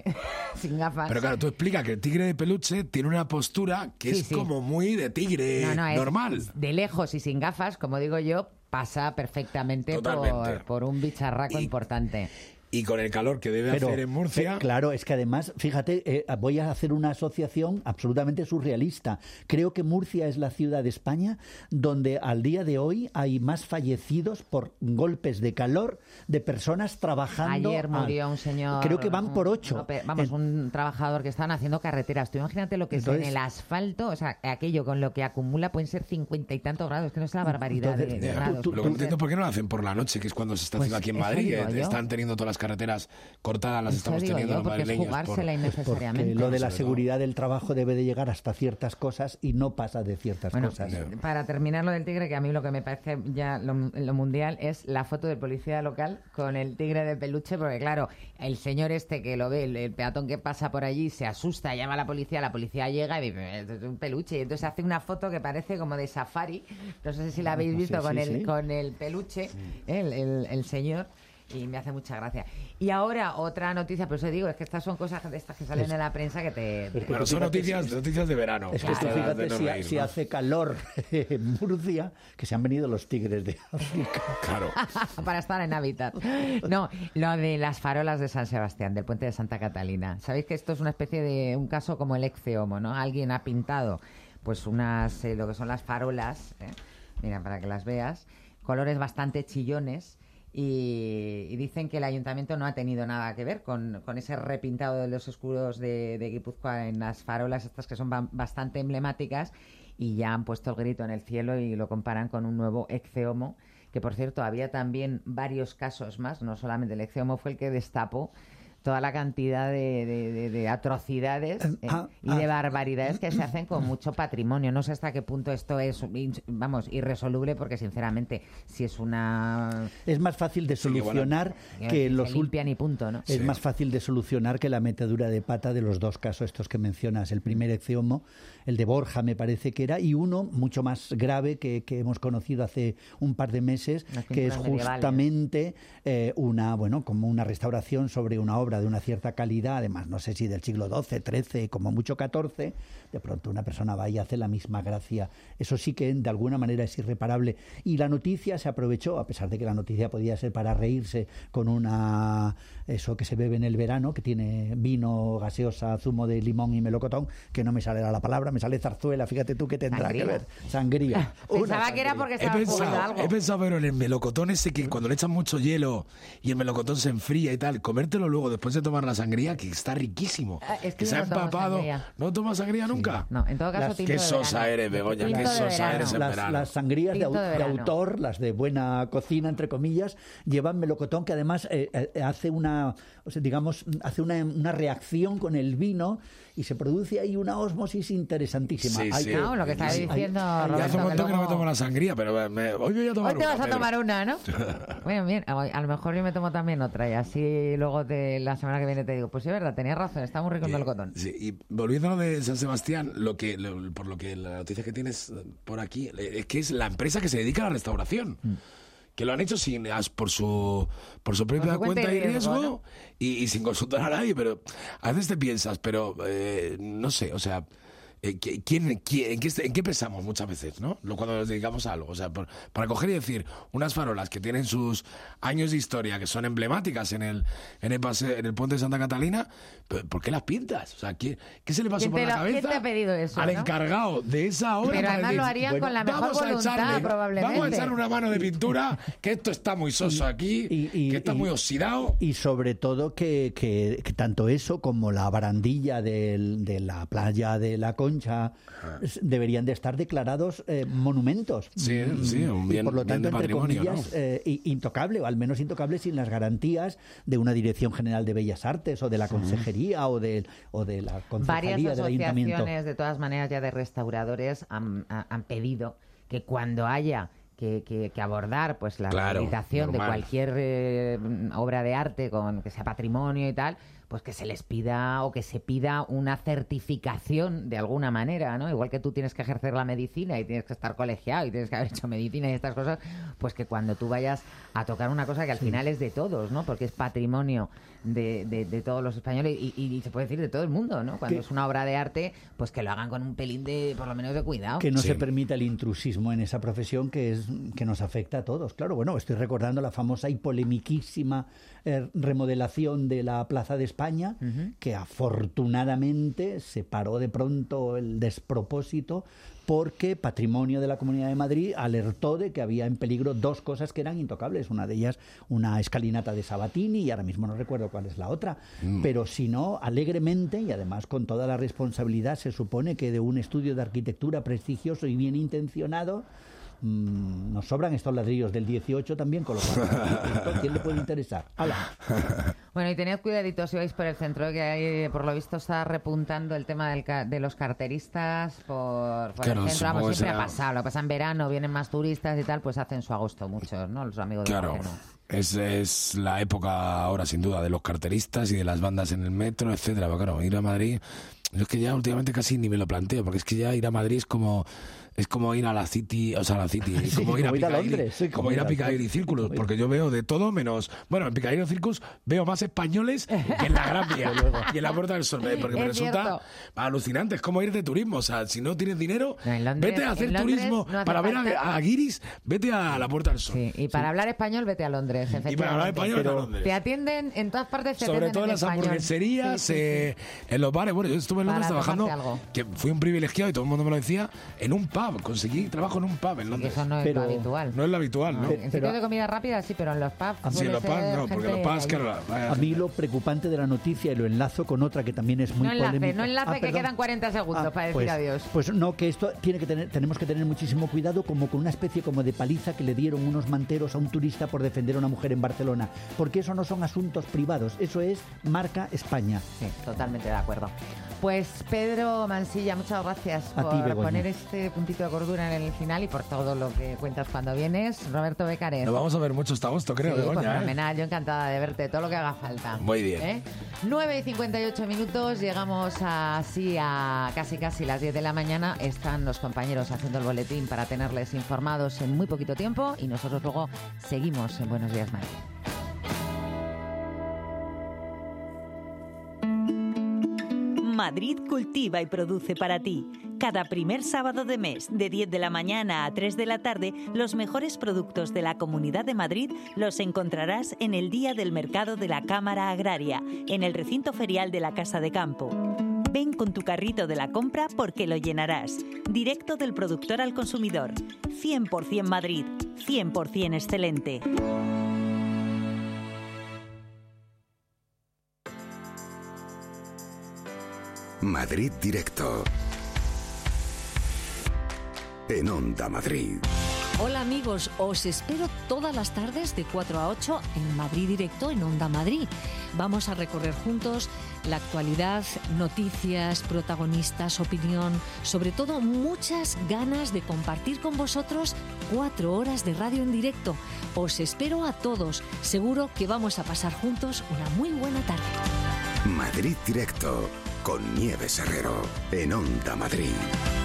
sin gafas. Pero claro, tú explica que el tigre de peluche tiene una postura que Sí, es sí. como muy de tigre No, no, es normal. de lejos y sin gafas, como digo yo, pasa perfectamente Totalmente. por, por un bicharraco importante. Y con el calor que debe Pero, hacer en Murcia. eh, claro, es que además, fíjate, eh, voy a hacer una asociación absolutamente surrealista. Creo que Murcia es la ciudad de España donde al día de hoy hay más fallecidos por golpes de calor de personas trabajando. Ayer murió a- un señor... Creo que van un- por ocho. no, pe- vamos, En- un trabajador que estaban haciendo carreteras. Tú imagínate lo que es Entonces- en el asfalto, o sea, aquello con lo que acumula pueden ser cincuenta y tantos grados, que no es la barbaridad de, Entonces, de Ya, grados. lo que no entiendo es por qué no lo hacen por la noche, que es cuando se está Pues haciendo aquí en eso Madrid, digo que yo. están teniendo todas las carreteras cortadas, las Eso estamos digo teniendo yo, los porque es madrileños. jugársela por- innecesariamente. Porque lo de la Sobre seguridad del trabajo debe de llegar hasta ciertas cosas y no pasa de ciertas Bueno, cosas. para terminar lo del tigre, que a mí lo que me parece ya lo, lo mundial es la foto del policía local con el tigre de peluche, porque claro, el señor este que lo ve, el, el peatón que pasa por allí, se asusta, llama a la policía, la policía llega y dice, "Esto es un peluche", y entonces hace una foto que parece como de safari, no sé si la habéis visto, Sí, con, sí, el, sí. con el peluche, el, el, el señor. Y me hace mucha gracia. Y ahora otra noticia, por eso digo, es que estas son cosas de estas que salen Es- en la prensa que te... Es que Bueno, tú son fíjate noticias, si- noticias de verano. Es que tú Estas de fíjate no si, reír, si ¿no? hace calor en Murcia, que se han venido los tigres de África. Claro. para estar en hábitat. No, lo de las farolas de San Sebastián, del puente de Santa Catalina. Sabéis que esto es una especie de un caso como el Ecce Homo, ¿no? Alguien ha pintado pues unas, eh, lo que son las farolas, ¿eh? Mira, para que las veas, colores bastante chillones. Y, y dicen que el ayuntamiento no ha tenido nada que ver con, con ese repintado de los escudos de, de Guipúzcoa en las farolas estas que son ba- bastante emblemáticas, y ya han puesto el grito en el cielo y lo comparan con un nuevo ecceomo, que por cierto había también varios casos más, no solamente el ecceomo fue el que destapó toda la cantidad de, de, de, de atrocidades eh, ah, y ah, de barbaridades que se hacen con mucho patrimonio. No sé hasta qué punto esto es, vamos, irresoluble, porque sinceramente, si es una... Es más fácil de solucionar sí, bueno, que se los limpian y punto, ¿no? Es Sí. más fácil de solucionar que la metedura de pata de los dos casos estos que mencionas. El primer ecceomo, el de Borja me parece que era, y uno mucho más grave que, que hemos conocido hace un par de meses, Las que es pinturas medievales. justamente eh, una, bueno, como una restauración sobre una obra de una cierta calidad, además no sé si del siglo doce, trece, como mucho catorce, de pronto una persona va y hace la misma gracia. Eso sí que de alguna manera es irreparable. Y la noticia se aprovechó, a pesar de que la noticia podía ser para reírse, con una eso que se bebe en el verano, que tiene vino, gaseosa, zumo de limón y melocotón, que no me sale la palabra, me sale zarzuela, fíjate tú que tendrá Sangría. que ver. Sangría. Una Pensaba que era porque He estaba jugando pensado, algo. he pensado, pero en el melocotón ese que cuando le echan mucho hielo y el melocotón se enfría y tal, comértelo luego después de tomar la sangría, que está riquísimo. Ah, es que que yo se ha no tomo empapado. sangría. ¿No tomas sangría nunca? No, en todo caso, Las- tinto Qué de sosa verano. eres, Begoña, Tinto qué de sosa verano. eres en las, verano. las sangrías de, Tinto au- de de verano. autor, las de buena cocina, entre comillas, llevan melocotón, que además eh, eh, hace una, o sea, digamos, hace una, una reacción con el vino y se produce ahí una ósmosis interesantísima. Sí, Hay sí. que- No, lo que estaba Sí. diciendo Hay- hay- Ya hace un Roberto, que montón que no me luego- tomo la sangría, pero me- hoy voy a tomar Hoy te una, vas a Pedro. tomar una, ¿no? Bueno, bien, a a lo mejor yo me tomo también otra y así luego te, la semana que viene te digo, pues sí, es verdad, tenías razón, está muy rico el melocotón. Sí, y volviendo a lo de San Sebastián, lo que, lo- por lo que la noticia que tienes por aquí, eh, es que es la empresa que se dedica a la restauración. Que lo han hecho sin as- por su por su propia su cuenta cuenta y y riesgo, riesgo, ¿no? y, y sin consultar a nadie, pero a veces te piensas, pero eh, no sé, o sea, eh, ¿qui- ¿quién, quién, en, qué, ¿en qué pensamos muchas veces, no? Lo- Cuando nos dedicamos a algo, o sea, por- para coger y decir unas farolas que tienen sus años de historia, que son emblemáticas en el en el, pase- en el puente de Santa Catalina, ¿pero ¿por qué las pintas? O sea, ¿qué, qué se le pasó ¿Quién por te la la- quién cabeza te ha pedido eso, al no? encargado de esa obra? Pero para además decir, lo harían con la mejor vamos a voluntad, echarle- probablemente. Vamos a echar una mano de pintura, que esto está muy soso aquí, que está muy oxidado. Y sobre todo que, que- que tanto eso como la barandilla del- de la playa de la Concha s- deberían de estar declarados eh, monumentos. Sí, sí, un Y bien- por lo bien tanto, de entre patrimonio, comillas, ¿no? eh, i- intocable, o al menos intocable sin las garantías de una Dirección General de Bellas Artes o de la Consejería o de, o de la Varias Concejalía del Ayuntamiento. asociaciones, de todas maneras, ya de restauradores han, ha- han pedido que cuando haya que, que- que abordar pues la Claro, rehabilitación de normal. cualquier eh, obra de arte con que sea patrimonio y tal, pues que se les pida o que se pida una certificación de alguna manera, ¿no? Igual que tú tienes que ejercer la medicina y tienes que estar colegiado y tienes que haber hecho medicina y estas cosas, pues que cuando tú vayas a tocar una cosa que al final es de todos, ¿no? Porque es patrimonio de, de- de todos los españoles y, y- y se puede decir de todo el mundo, ¿no? Cuando Que- es una obra de arte, pues que lo hagan con un pelín de, por lo menos, de cuidado. Que no se permita el intrusismo en esa profesión que es que nos afecta a todos. Claro, bueno, estoy recordando la famosa y polemiquísima eh, remodelación de la Plaza de España, que afortunadamente se paró de pronto el despropósito porque Patrimonio de la Comunidad de Madrid alertó de que había en peligro dos cosas que eran intocables. Una de ellas, una escalinata de Sabatini, y ahora mismo no recuerdo cuál es la otra. Mm. Pero si no, alegremente, y además con toda la responsabilidad, se supone que de un estudio de arquitectura prestigioso y bien intencionado, mmm, nos sobran estos ladrillos del dieciocho también, con lo cual, ¿a quién le puede interesar? ¡Hala! Bueno, y tened cuidadito si vais por el centro, que hay, por lo visto está repuntando el tema del ca- de los carteristas por, por Claro, el centro. Vamos, supongo que siempre ha será- pasado. Lo pasa en verano, vienen más turistas y tal, pues hacen su agosto muchos, ¿no? Los amigos del Claro, gobierno. es, es la época ahora sin duda de los carteristas y de las bandas en el metro, etcétera. Pero claro, ir a Madrid, yo es que ya últimamente casi ni me lo planteo, porque es que ya ir a Madrid es como es como ir a la City, o sea, a la City, Sí, como ir a como ir a Piccadilly, Londres, sí, como ir a Piccadilly Circus, porque yo veo de todo menos, bueno, en Piccadilly Circus veo más españoles que en la Gran Vía y en la Puerta del Sol, porque me Es resulta cierto. alucinante, es como ir de turismo, o sea, si no tienes dinero, No, en Londres- vete a hacer en Londres turismo no hace para ver falta. a, a Guiris, vete a la Puerta del Sol. Sí, y para hablar español, vete a Londres, efectivamente. Y para hablar español, vete a Londres. Te atienden en todas partes, te Sobre atienden todo en en las español. hamburgueserías, Sí, sí, sí. eh, en los bares. Bueno, yo estuve en Londres Para trabajando, tomarte algo. que fui un privilegiado y todo el mundo me lo decía, en un pub. pub, conseguí trabajo en un pub en Londres. Eso no es pero, lo habitual. No es lo habitual, ¿no? En sitios de comida rápida sí, pero en los pubs Ah, sí, en los pubs no, porque los pubs, claro. A mí lo preocupante de la noticia, y lo enlazo con otra que también es muy no enlace, polémica. No enlace, ah, que perdón. quedan cuarenta segundos ah, para decir pues, adiós. Pues no, que esto tiene que tener, tenemos que tener muchísimo cuidado, como con una especie como de paliza que le dieron unos manteros a un turista por defender a una mujer en Barcelona, porque eso no son asuntos privados, eso es marca España. Sí, totalmente de acuerdo. Pues Pedro Mansilla, muchas gracias a por ti, poner este puntito de cordura en el final y por todo lo que cuentas cuando vienes. Roberto Becares. Nos vamos a ver mucho hasta agosto, creo, sí, Begoña, pues ¿eh? fenomenal, yo encantada de verte, todo lo que haga falta. Muy bien. ¿Eh? nueve y cincuenta y ocho minutos, llegamos así a casi casi las diez de la mañana. Están los compañeros haciendo el boletín para tenerles informados en muy poquito tiempo y nosotros luego seguimos en Buenos Días Madrid. Madrid cultiva y produce para ti. Cada primer sábado de mes, de diez de la mañana a tres de la tarde, los mejores productos de la Comunidad de Madrid los encontrarás en el Día del Mercado de la Cámara Agraria, en el recinto ferial de la Casa de Campo. Ven con tu carrito de la compra porque lo llenarás. Directo del productor al consumidor. cien por ciento Madrid, cien por ciento excelente. Madrid Directo. En Onda Madrid. Hola amigos, os espero todas las tardes de cuatro a ocho en Madrid Directo en Onda Madrid. Vamos a recorrer juntos la actualidad, noticias, protagonistas, opinión, sobre todo muchas ganas de compartir con vosotros cuatro horas de radio en directo. Os espero a todos, seguro que vamos a pasar juntos una muy buena tarde. Madrid Directo con Nieves Herrero en Onda Madrid.